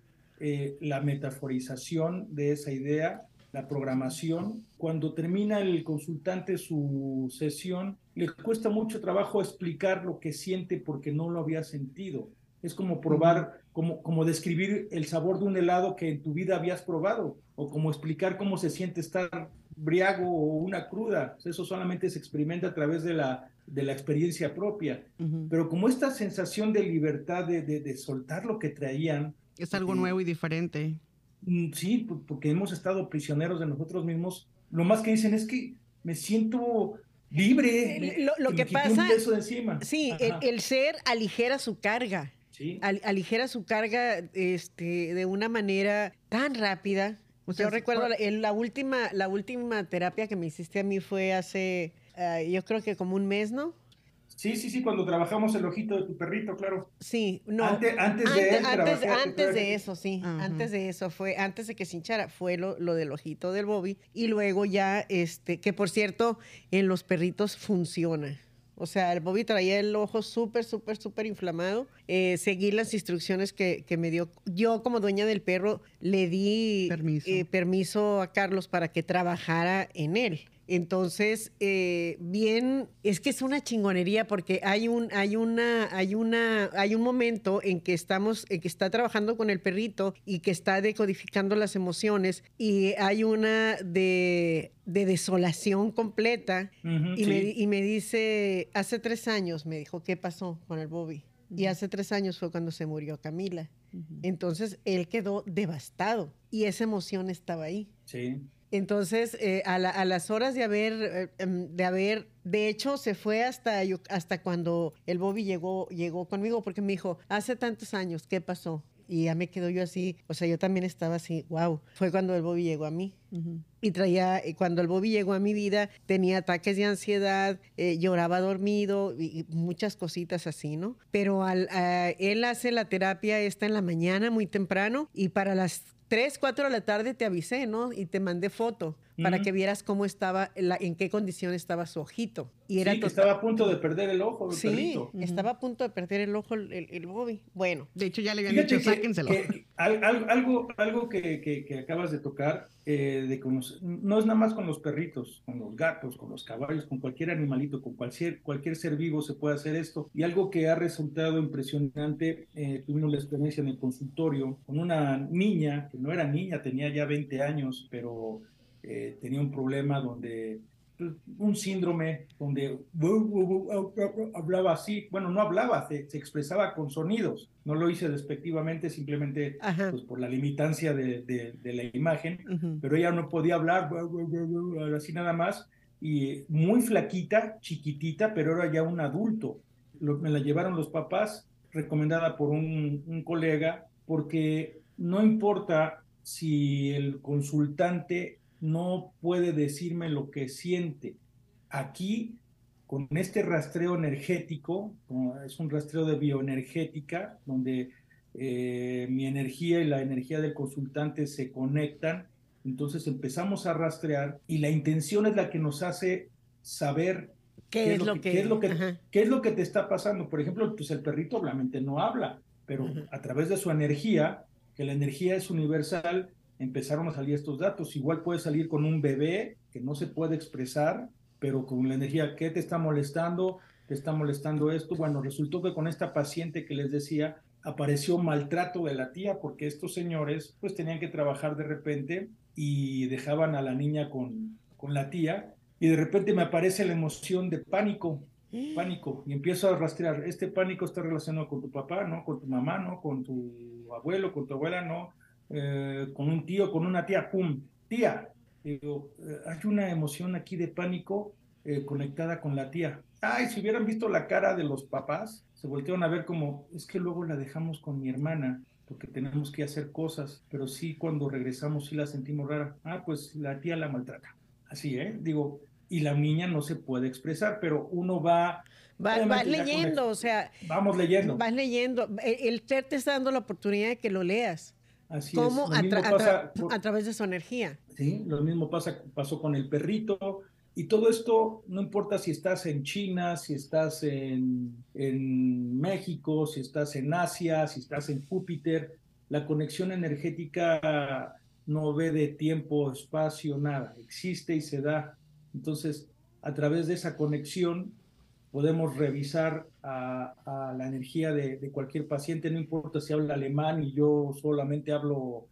la metaforización de esa idea, la programación. Cuando termina el consultante su sesión, le cuesta mucho trabajo explicar lo que siente porque no lo había sentido. Es como probar, como describir el sabor de un helado que en tu vida habías probado, o como explicar cómo se siente estar briago o una cruda. Eso solamente se experimenta a través de la experiencia propia. Pero como esta sensación de libertad, de soltar lo que traían. Es algo nuevo y diferente. Sí, porque hemos estado prisioneros de nosotros mismos. Lo más que dicen es que me siento libre, Lo que que me quité pasa, un peso de encima. sí, Ajá. el ser aligera su carga. Sí. Aligera su carga de una manera tan rápida. O sea, Yo recuerdo la última terapia que me hiciste a mí fue hace, yo creo que como un mes, ¿no? Sí, cuando trabajamos el ojito de tu perrito, claro. Sí, no. Antes de él trabajé. Antes de eso, sí. Ajá. Antes de eso fue, antes de que se hinchara, fue lo del ojito del Bobby. Y luego ya, que por cierto, en los perritos funciona. O sea, el Bobby traía el ojo súper, súper, súper inflamado. Seguí las instrucciones que me dio. Yo, como dueña del perro, le di permiso a Carlos para que trabajara en él. Entonces, bien, es que es una chingonería porque hay un momento en que está trabajando con el perrito y que está decodificando las emociones, y hay una de desolación completa. Y me dice, hace 3 años, me dijo, ¿qué pasó con el Bobby? Y hace 3 años fue cuando se murió Camila. Entonces, él quedó devastado y esa emoción estaba ahí. Sí. Entonces, a las horas de hecho, se fue hasta cuando el Bobby llegó conmigo, porque me dijo, hace tantos años, ¿qué pasó? Y ya me quedo yo así, o sea, yo también estaba así, wow. Fue cuando el Bobby llegó a mí. Y cuando el Bobby llegó a mi vida, tenía ataques de ansiedad, lloraba dormido y muchas cositas así, ¿no? Pero él hace la terapia esta en la mañana, muy temprano, y para las 3, 4 de la tarde te avisé, ¿no? Y te mandé foto para que vieras cómo estaba, en qué condición estaba su ojito. Y era que estaba a punto de perder el ojo, el perrito. Estaba a punto de perder el ojo el Bobby. Bueno. De hecho, ya le habían dicho, sáquenselo. Algo que acabas de tocar, no es nada más con los perritos, con los gatos, con los caballos, con cualquier animalito, con cualquier ser vivo se puede hacer esto. Y algo que ha resultado impresionante, tuvimos la experiencia en el consultorio con una niña, que no era niña, tenía ya 20 años, pero tenía un problema donde, un síndrome donde hablaba así, bueno, no hablaba, se expresaba con sonidos. No lo hice despectivamente, simplemente pues, por la limitancia de la imagen, pero ella no podía hablar, así nada más, y muy flaquita, chiquitita, pero era ya un adulto. Me la llevaron los papás, recomendada por un colega, porque no importa si el consultante no puede decirme lo que siente. Aquí, con este rastreo energético, es un rastreo de bioenergética, donde mi energía y la energía del consultante se conectan. Entonces empezamos a rastrear y la intención es la que nos hace saber qué es lo que te está pasando. Por ejemplo, pues el perrito obviamente no habla, pero a través de su energía, que la energía es universal, empezaron a salir estos datos. Igual puede salir con un bebé que no se puede expresar, pero con la energía, ¿qué te está molestando? ¿Te está molestando esto? Bueno, resultó que con esta paciente que les decía, apareció maltrato de la tía, porque estos señores pues tenían que trabajar de repente y dejaban a la niña con la tía, y de repente me aparece la emoción de pánico, y empiezo a rastrear, este pánico está relacionado con tu papá, ¿no? Con tu mamá, ¿no? Con tu abuelo, con tu abuela, ¿no? Con un tío, con una tía, ¡pum! Tía. Digo, hay una emoción aquí de pánico conectada con la tía. Ay, si hubieran visto la cara de los papás, se voltearon a ver como, es que luego la dejamos con mi hermana porque tenemos que hacer cosas, pero sí cuando regresamos sí la sentimos rara. Ah, pues la tía la maltrata. Así, ¿eh? Digo, y la niña no se puede expresar, pero uno va, Vas obviamente ya leyendo, o sea, vamos leyendo. vas leyendo. El ser te está dando la oportunidad de que lo leas. Así es. ¿Cómo? Lo mismo pasa, A través de su energía. ¿sí? Lo mismo pasó con el perrito. Y todo esto, no importa si estás en China, si estás en México, si estás en Asia, si estás en Júpiter, la conexión energética no ve de tiempo, espacio, nada. Existe y se da. Entonces, a través de esa conexión, podemos revisar a la energía de cualquier paciente, no importa si habla alemán y yo solamente hablo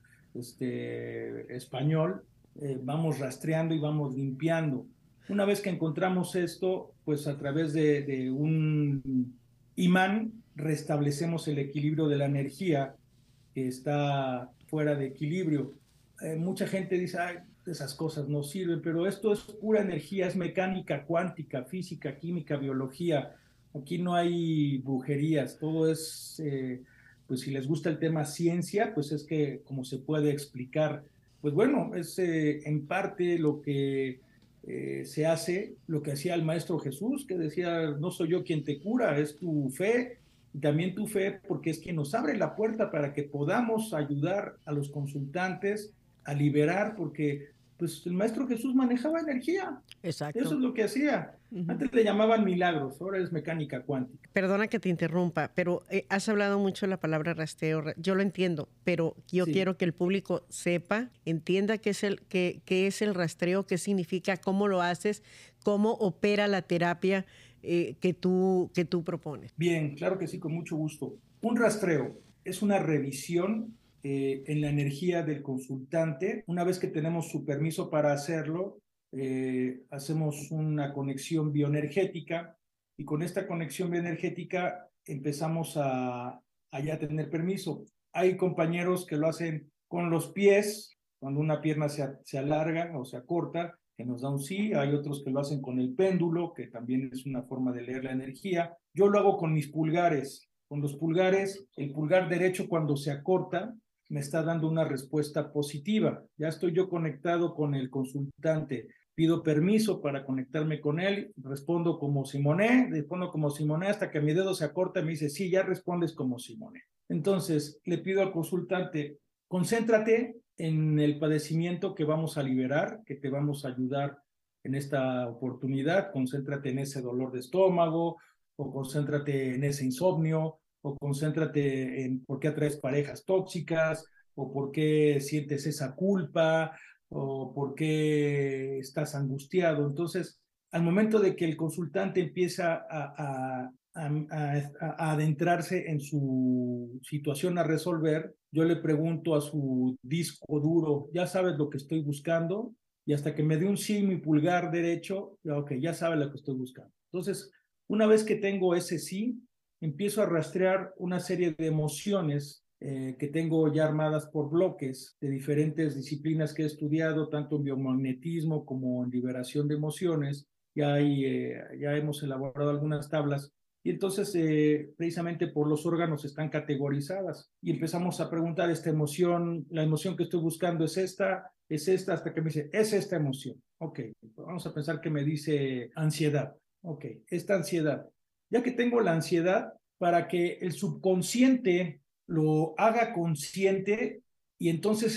español, vamos rastreando y vamos limpiando. Una vez que encontramos esto, pues a través de un imán restablecemos el equilibrio de la energía que está fuera de equilibrio. Mucha gente dice, ay, esas cosas no sirven, pero esto es pura energía, es mecánica cuántica, física, química, biología. Aquí no hay brujerías, todo es, pues si les gusta el tema ciencia, pues es que como se puede explicar, pues bueno, es en parte lo que se hace, lo que hacía el Maestro Jesús, que decía, no soy yo quien te cura, es tu fe, y también tu fe, porque es quien nos abre la puerta para que podamos ayudar a los consultantes a liberar, porque pues el Maestro Jesús manejaba energía, eso Exacto. es lo que hacía. Ujú. Antes le llamaban milagros, ahora es mecánica cuántica. Perdona que te interrumpa, pero has hablado mucho de la palabra rastreo. Yo lo entiendo, pero yo Sí, quiero que el público sepa, entienda qué es el rastreo, qué significa, cómo lo haces, cómo opera la terapia que tú propones. bien, claro que sí, con mucho gusto. Un rastreo es una revisión en la energía del consultante. Una vez que tenemos su permiso para hacerlo, hacemos una conexión bioenergética, y con esta conexión bioenergética empezamos a ya tener permiso. Hay compañeros que lo hacen con los pies, cuando una pierna se alarga o se acorta, que nos da un sí. Hay otros que lo hacen con el péndulo, que también es una forma de leer la energía. Yo lo hago con mis pulgares. Con los pulgares, el pulgar derecho cuando se acorta me está dando una respuesta positiva. Ya estoy yo conectado con el consultante. Pido permiso para conectarme con él, respondo como Simoné hasta que mi dedo se acorta y me dice, sí, ya respondes como Simoné. Entonces, le pido al consultante, concéntrate en el padecimiento que vamos a liberar, que te vamos a ayudar en esta oportunidad. Concéntrate en ese dolor de estómago, o concéntrate en ese insomnio, o concéntrate en por qué atraes parejas tóxicas, o por qué sientes esa culpa, o por qué estás angustiado. Entonces, al momento de que el consultante empieza a adentrarse en su situación a resolver, yo le pregunto a su disco duro, ¿ya sabes lo que estoy buscando? Y hasta que me dé un sí mi pulgar derecho, ok, ya sabe lo que estoy buscando. Entonces, una vez que tengo ese sí, empiezo a rastrear una serie de emociones que tengo ya armadas por bloques de diferentes disciplinas que he estudiado, tanto en biomagnetismo como en liberación de emociones. Ya hemos elaborado algunas tablas, y entonces precisamente por los órganos están categorizadas, y empezamos a preguntar esta emoción, la emoción que estoy buscando es esta, hasta que me dice, es esta emoción. Ok, vamos a pensar que me dice ansiedad. Ok, esta ansiedad. Ya que tengo la ansiedad, para que el subconsciente lo haga consciente y entonces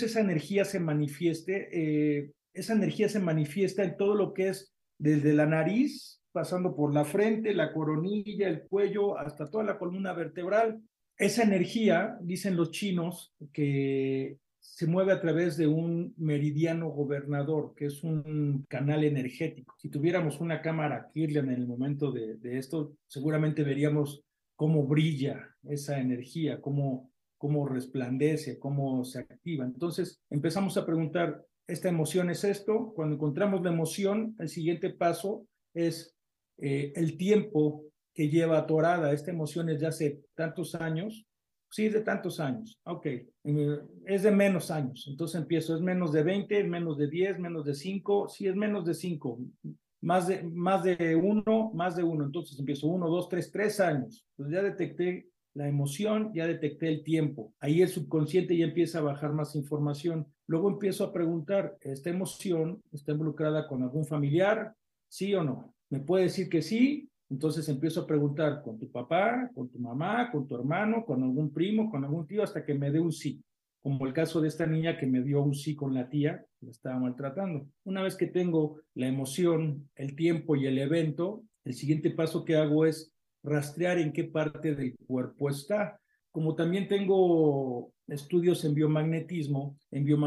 esa energía se manifiesta en todo lo que es desde la nariz, pasando por la frente, la coronilla, el cuello, hasta toda la columna vertebral. Esa energía, dicen los chinos, que se mueve a través de un meridiano gobernador, que es un canal energético. Si tuviéramos una cámara Kirlian en el momento de esto, seguramente veríamos cómo brilla esa energía, cómo resplandece, cómo se activa. Entonces empezamos a preguntar, ¿esta emoción es esto? Cuando encontramos la emoción, el siguiente paso es el tiempo que lleva atorada. Esta emoción es de hace tantos años. Sí, de tantos años. Ok. Es de menos años. Entonces empiezo, es menos de 20, menos de 10, menos de 5. Sí, es menos de 5. Más de 1, más de 1. Entonces empiezo 1, 2, 3, 3 años. Entonces ya detecté la emoción, ya detecté el tiempo. Ahí el subconsciente ya empieza a bajar más información. Luego empiezo a preguntar, ¿esta emoción está involucrada con algún familiar? ¿Sí o no? ¿Me puede decir que sí? Entonces empiezo a preguntar con tu papá, con tu mamá, con tu hermano, con algún primo, con algún tío, hasta que me dé un sí. Como el caso de esta niña que me dio un sí con la tía, que la estaba maltratando. Una vez que tengo la emoción, el tiempo y el evento, el siguiente paso que hago es rastrear en qué parte del cuerpo está. Como también tengo estudios en biomagnetismo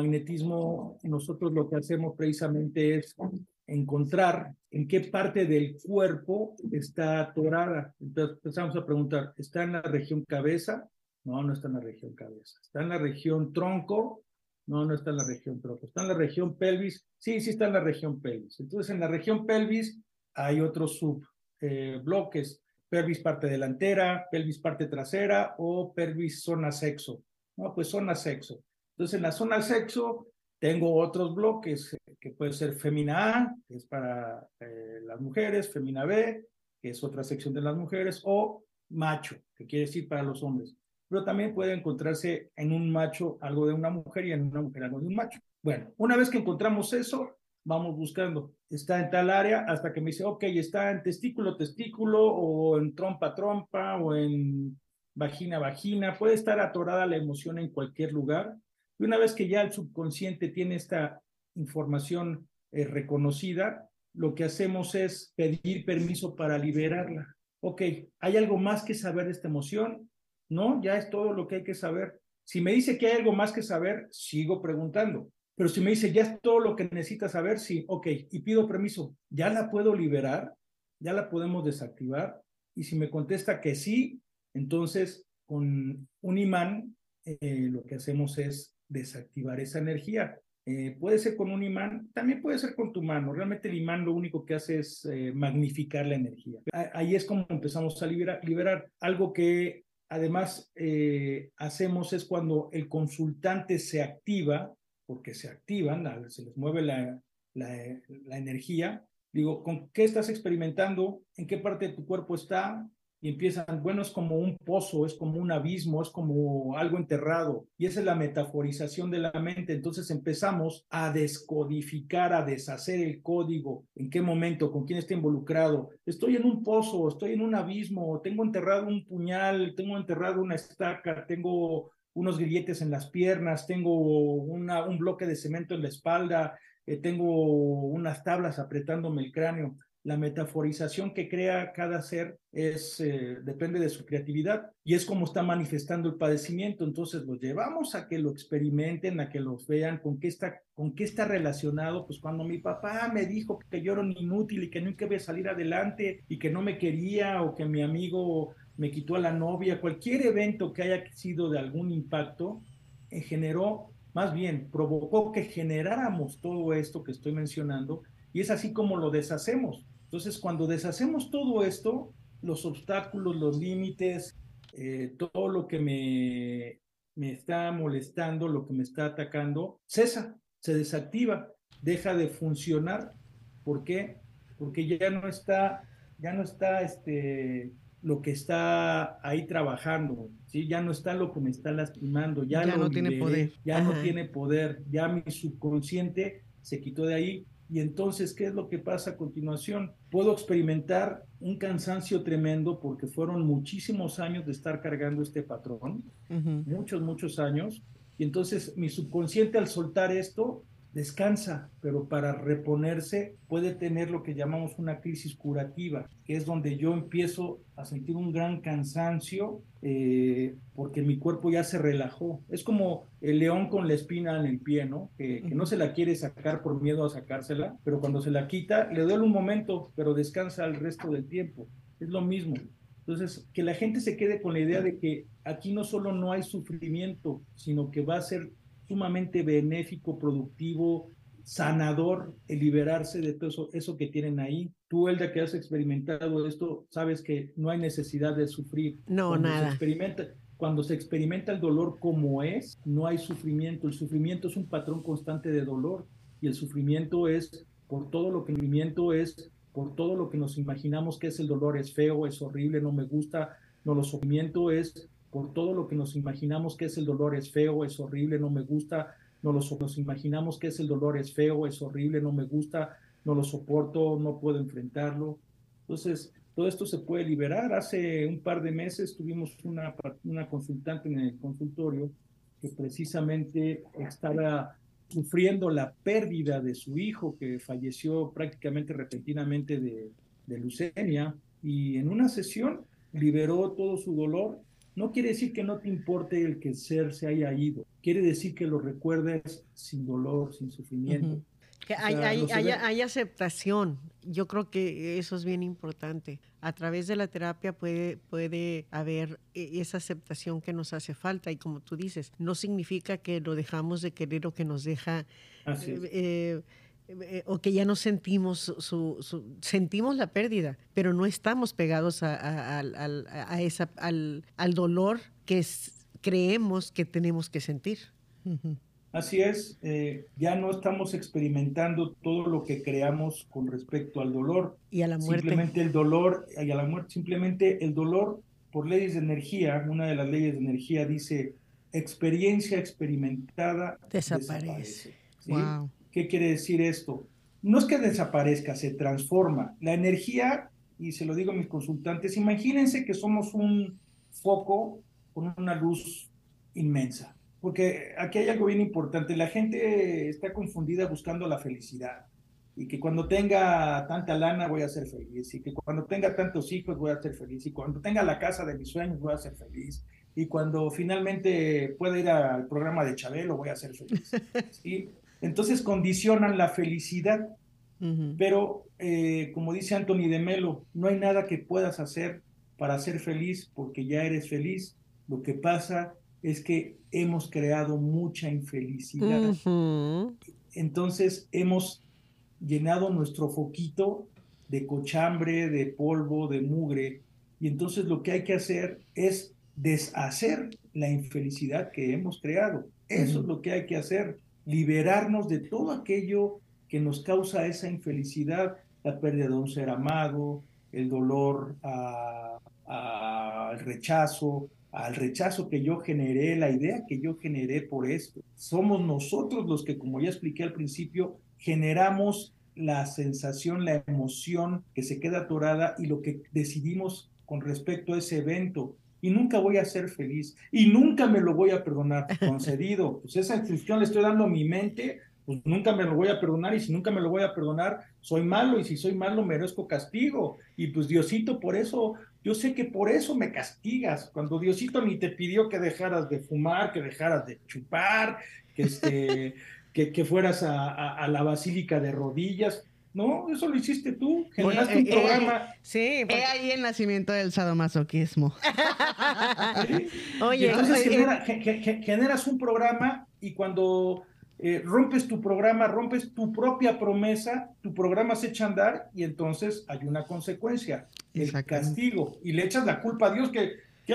nosotros lo que hacemos precisamente es encontrar en qué parte del cuerpo está atorada. Entonces empezamos a preguntar, ¿está en la región cabeza? No, no está en la región cabeza. ¿Está en la región tronco? No, no está en la región tronco. ¿Está en la región pelvis? Sí, sí está en la región pelvis. Entonces en la región pelvis hay otros subbloques. Pelvis parte delantera, pelvis parte trasera o pelvis zona sexo. No, pues zona sexo. Entonces en la zona sexo tengo otros bloques que puede ser Femina A, que es para las mujeres, Femina B, que es otra sección de las mujeres, o macho, que quiere decir para los hombres. Pero también puede encontrarse en un macho algo de una mujer y en una mujer algo de un macho. Bueno, una vez que encontramos eso, vamos buscando. Está en tal área hasta que me dice, ok, está en testículo, testículo, o en trompa, trompa, o en vagina, vagina. Puede estar atorada la emoción en cualquier lugar. Y una vez que ya el subconsciente tiene esta información reconocida, lo que hacemos es pedir permiso para liberarla. Ok, ¿hay algo más que saber de esta emoción? No, ya es todo lo que hay que saber. Si me dice que hay algo más que saber, sigo preguntando. Pero si me dice, ya es todo lo que necesitas saber, sí, ok, y pido permiso, ¿ya la puedo liberar? ¿Ya la podemos desactivar? Y si me contesta que sí, entonces con un imán lo que hacemos es desactivar esa energía. Puede ser con un imán, también puede ser con tu mano. Realmente el imán lo único que hace es magnificar la energía. Ahí es como empezamos a liberar algo que además hacemos es cuando el consultante se activa, porque se activan, se les mueve la energía. Digo, ¿con qué estás experimentando? ¿En qué parte de tu cuerpo está? Y empiezan, bueno, es como un pozo, es como un abismo, es como algo enterrado. Y esa es la metaforización de la mente. Entonces empezamos a descodificar, a deshacer el código. ¿En qué momento? ¿Con quién está involucrado? Estoy en un pozo, estoy en un abismo, tengo enterrado un puñal, tengo enterrado una estaca, tengo unos grilletes en las piernas, tengo un bloque de cemento en la espalda, tengo unas tablas apretándome el cráneo. La metaforización que crea cada ser depende de su creatividad y es como está manifestando el padecimiento. Entonces los llevamos a que lo experimenten, a que los vean, con qué está relacionado. Pues cuando mi papá me dijo que yo era un inútil y que nunca iba a salir adelante y que no me quería, o que mi amigo me quitó a la novia, cualquier evento que haya sido de algún impacto, más bien provocó que generáramos todo esto que estoy mencionando, y es así como lo deshacemos. Entonces, cuando deshacemos todo esto, los obstáculos, los límites, todo lo que me está molestando, lo que me está atacando, cesa, se desactiva, deja de funcionar. ¿Por qué? Porque ya no está lo que está ahí trabajando, ¿sí? Ya no está lo que me está lastimando, ya Ya lo no tiene poder. liberé, ya no tiene poder, ya mi subconsciente se quitó de ahí. Y entonces, ¿qué es lo que pasa a continuación? Puedo experimentar un cansancio tremendo porque fueron muchísimos años de estar cargando este patrón, muchos, muchos años. Y entonces mi subconsciente, al soltar esto, descansa, pero para reponerse puede tener lo que llamamos una crisis curativa, que es donde yo empiezo a sentir un gran cansancio porque mi cuerpo ya se relajó. Es como el león con la espina en el pie, ¿no? Que no se la quiere sacar por miedo a sacársela, pero cuando se la quita, le duele un momento, pero descansa el resto del tiempo. Es lo mismo. Entonces, que la gente se quede con la idea de que aquí no solo no hay sufrimiento, sino que va a ser sumamente benéfico, productivo, sanador el liberarse de todo eso que tienen ahí. Tú, Elda, que has experimentado esto, sabes que no hay necesidad de sufrir. No, nada. Cuando se experimenta el dolor como es, no hay sufrimiento. El sufrimiento es un patrón constante de dolor y el sufrimiento es por todo lo que por todo lo que nos imaginamos que es el dolor, es feo, es horrible, no me gusta. No, el sufrimiento es por todo lo que nos imaginamos que es el dolor, es feo, es horrible, no me gusta. Nos imaginamos que es el dolor, es feo, es horrible, no me gusta, no lo soporto, no puedo enfrentarlo. Entonces, todo esto se puede liberar. Hace un par de meses tuvimos una consultante en el consultorio que precisamente estaba sufriendo la pérdida de su hijo, que falleció prácticamente repentinamente de leucemia, y en una sesión liberó todo su dolor. No quiere decir que no te importe el que el ser se haya ido, quiere decir que lo recuerdes sin dolor, sin sufrimiento. Uh-huh. Que hay aceptación. Yo creo que eso es bien importante. A través de la terapia puede haber esa aceptación que nos hace falta. Y como tú dices, no significa que lo dejamos de querer o que nos deja... o que ya no sentimos sentimos la pérdida, pero no estamos pegados al dolor que creemos que tenemos que sentir. Uh-huh. Así es, ya no estamos experimentando todo lo que creamos con respecto al dolor. Y a la muerte. Simplemente el dolor, y a la muerte, simplemente el dolor, por leyes de energía, una de las leyes de energía dice, experiencia experimentada desaparece. ¿Sí? Wow. ¿Qué quiere decir esto? No es que desaparezca, se transforma. La energía, y se lo digo a mis consultantes, imagínense que somos un foco con una luz inmensa. Porque aquí hay algo bien importante. La gente está confundida buscando la felicidad. Y que cuando tenga tanta lana voy a ser feliz. Y que cuando tenga tantos hijos voy a ser feliz. Y cuando tenga la casa de mis sueños voy a ser feliz. Y cuando finalmente pueda ir al programa de Chabelo voy a ser feliz. ¿Sí? Entonces condicionan la felicidad. Uh-huh. Pero, como dice Anthony de Melo, no hay nada que puedas hacer para ser feliz porque ya eres feliz. Lo que pasa es que hemos creado mucha infelicidad. Uh-huh. Entonces hemos llenado nuestro foquito de cochambre, de polvo, de mugre, y entonces lo que hay que hacer es deshacer la infelicidad que hemos creado. Eso es lo que hay que hacer, liberarnos de todo aquello que nos causa esa infelicidad, la pérdida de un ser amado, el dolor al rechazo que yo generé, la idea que yo generé por esto. Somos nosotros los que, como ya expliqué al principio, generamos la sensación, la emoción que se queda atorada y lo que decidimos con respecto a ese evento. Y nunca voy a ser feliz y nunca me lo voy a perdonar. Concedido. Pues esa instrucción le estoy dando a mi mente, pues nunca me lo voy a perdonar, y si nunca me lo voy a perdonar, soy malo, y si soy malo merezco castigo. Y pues Diosito, por eso, yo sé que por eso me castigas, cuando Diosito ni te pidió que dejaras de fumar, que dejaras de chupar, que fueras a la basílica de rodillas. No, eso lo hiciste tú, generaste un programa. Sí, porque... ahí el nacimiento del sadomasoquismo. ¿Sí? Oye, y entonces generas un programa, y cuando rompes tu programa, rompes tu propia promesa, tu programa se echa a andar, y entonces hay una consecuencia, el castigo, y le echas la culpa a Dios que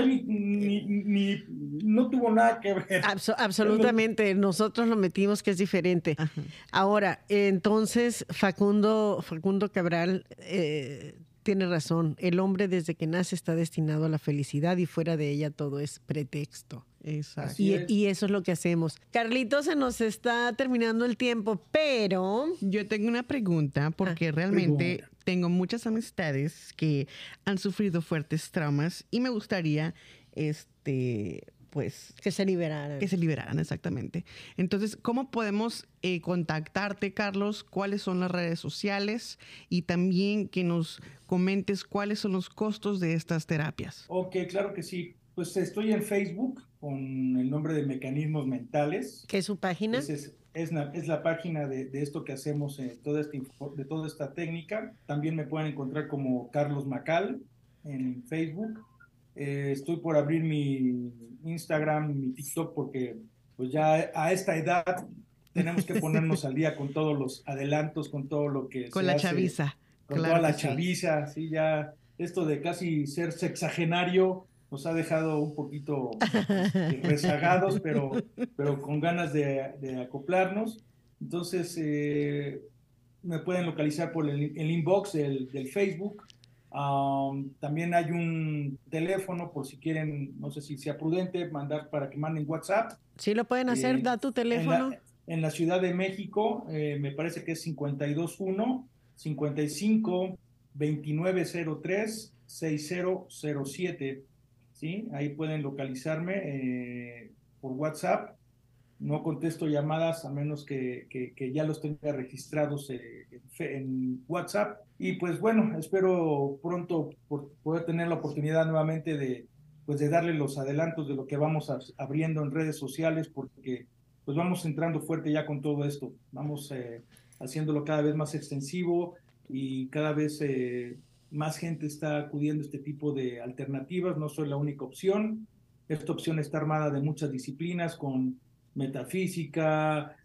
no tuvo nada que ver. Absolutamente, nosotros lo metimos, que es diferente. Ajá. Ahora, entonces Facundo Cabral tiene razón. El hombre desde que nace está destinado a la felicidad, y fuera de ella todo es pretexto. Exacto. Y eso es lo que hacemos. Carlitos, se nos está terminando el tiempo, pero... Yo tengo una pregunta, porque realmente tengo muchas amistades que han sufrido fuertes traumas, y me gustaría pues Que se liberaran. Que se liberaran, exactamente. Entonces, ¿cómo podemos contactarte, Carlos? ¿Cuáles son las redes sociales? Y también que nos comentes cuáles son los costos de estas terapias. Ok, claro que sí. Pues estoy en Facebook con el nombre de Mecanismos Mentales. ¿Qué es su página? Es la página de esto que hacemos, de toda esta técnica. También me pueden encontrar como Carlos Macal en Facebook. Estoy por abrir mi Instagram, mi TikTok, porque pues ya a esta edad tenemos que ponernos al día con todos los adelantos, con todo lo que Con se la hace, chaviza. con Claro toda la que sí. chaviza, sí, ya esto de casi ser sexagenario nos ha dejado un poquito rezagados, pero con ganas de acoplarnos. Entonces, me pueden localizar por el inbox del Facebook. También hay un teléfono por si quieren, no sé si sea prudente, mandar para que manden WhatsApp. Sí, lo pueden hacer, da tu teléfono. En la Ciudad de México, me parece que es 521 55 2903 6007. ¿Sí? Ahí pueden localizarme por WhatsApp. No contesto llamadas a menos que ya los tenga registrados en WhatsApp. Y pues bueno, espero pronto poder tener la oportunidad nuevamente pues de darle los adelantos de lo que vamos abriendo en redes sociales, porque pues vamos entrando fuerte ya con todo esto. Vamos haciéndolo cada vez más extensivo y cada vez más gente está acudiendo a este tipo de alternativas. No soy la única opción. Esta opción está armada de muchas disciplinas con metafísica,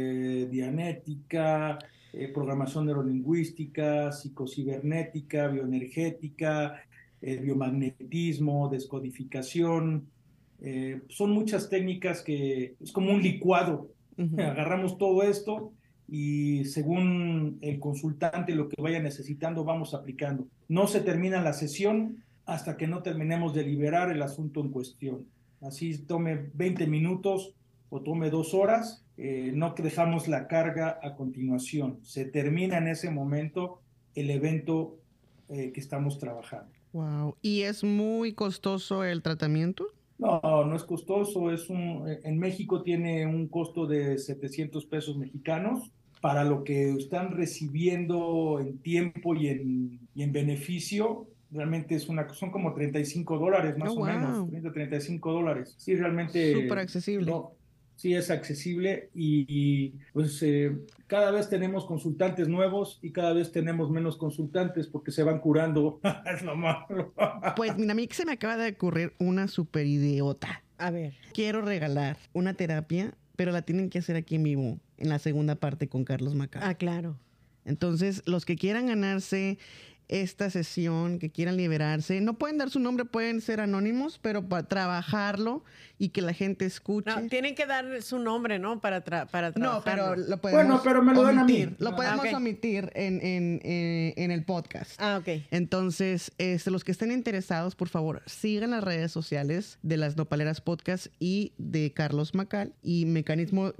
dianética, programación neurolingüística, psicocibernética, bioenergética, biomagnetismo, descodificación. Son muchas técnicas que es como un licuado. Agarramos todo esto y según el consultante lo que vaya necesitando vamos aplicando. No se termina la sesión hasta que no terminemos de liberar el asunto en cuestión. Así tome 20 minutos o tome 2 horas, no dejamos la carga a continuación. Se termina en ese momento el evento que estamos trabajando. Wow. ¿Y es muy costoso el tratamiento? No, no es costoso. En México tiene un costo de 700 pesos mexicanos. Para lo que están recibiendo en tiempo y en beneficio, realmente son como $35 más o menos, $35. Sí, realmente. Súper accesible. No, sí es accesible y pues cada vez tenemos consultantes nuevos y cada vez tenemos menos consultantes porque se van curando. Es lo malo. Pues mira, a mí se me acaba de ocurrir una super idiota. A ver. Quiero regalar una terapia, pero la tienen que hacer aquí en vivo, en la segunda parte con Carlos Macal. Ah, claro. Entonces, los que quieran ganarse esta sesión, que quieran liberarse, no pueden dar su nombre, pueden ser anónimos, pero para trabajarlo y que la gente escuche. No, tienen que dar su nombre, ¿no? Para trabajarlo. No, pero lo podemos bueno, pero me lo dan a mí. Lo podemos okay. omitir en el podcast. Ah, ok. Entonces, los que estén interesados, por favor, sigan las redes sociales de las Nopaleras Podcast y de Carlos Macal y Mecanismo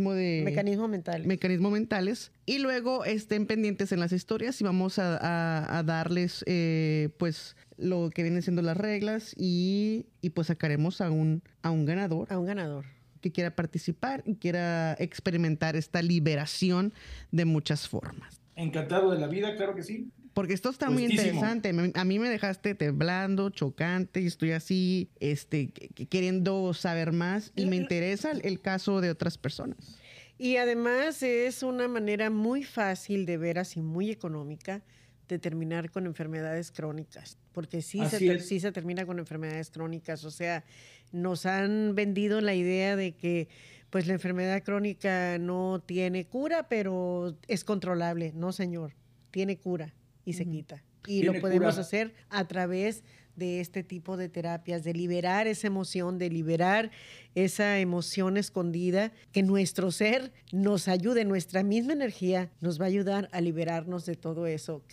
Mentales. Y luego estén pendientes en las historias y vamos a darles, pues, lo que vienen siendo las reglas y pues sacaremos a un ganador. A un ganador. Que quiera participar y quiera experimentar esta liberación de muchas formas. Encantado de la vida, claro que sí. Porque esto está muy interesante. A mí me dejaste temblando, chocante, y estoy así queriendo saber más y me interesa el caso de otras personas. Y además es una manera muy fácil, de veras y muy económica, de terminar con enfermedades crónicas. Porque sí se termina con enfermedades crónicas. O sea, nos han vendido la idea de que pues la enfermedad crónica no tiene cura, pero es controlable. No, señor. Tiene cura y se quita. Y lo podemos hacer a través de este tipo de terapias, de liberar esa emoción, de liberar esa emoción escondida, que nuestro ser nos ayude, nuestra misma energía nos va a ayudar a liberarnos de todo eso que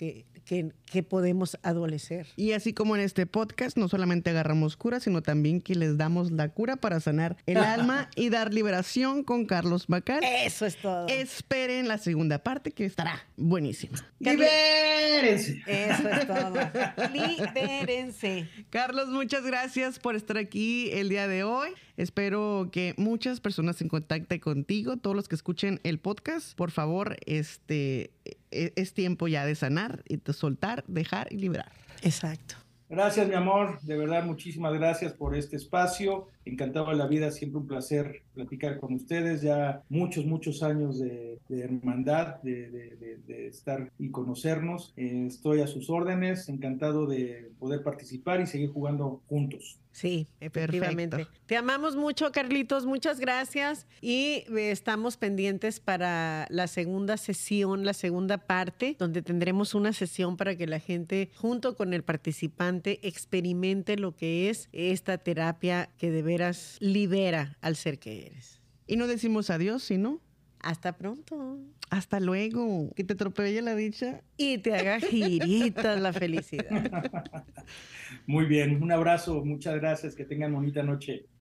que podemos adolecer. Y así como en este podcast, no solamente agarramos cura, sino también que les damos la cura para sanar el alma y dar liberación con Carlos Bacal. Eso es todo. Esperen la segunda parte que estará buenísima. ¡Libérense! Eso es todo. Libérense. Carlos, muchas gracias por estar aquí el día de hoy. Espero que muchas personas se contacten contigo, todos los que escuchen el podcast. Por favor, es tiempo ya de sanar, y de soltar, dejar y liberar. Exacto. Gracias, mi amor. De verdad, muchísimas gracias por este espacio. Encantado de la vida, siempre un placer platicar con ustedes. Ya muchos años de hermandad, de estar y conocernos. Estoy a sus órdenes, encantado de poder participar y seguir jugando juntos. Sí, efectivamente. Perfecto. Te amamos mucho, Carlitos. Muchas gracias. Y estamos pendientes para la segunda sesión, la segunda parte, donde tendremos una sesión para que la gente, junto con el participante, experimente lo que es esta terapia que de veras libera al ser que eres. Y no decimos adiós, sino Hasta pronto. hasta luego. Que te atropelle la dicha. Y te haga giritas la felicidad. Muy bien, un abrazo, muchas gracias, que tengan bonita noche.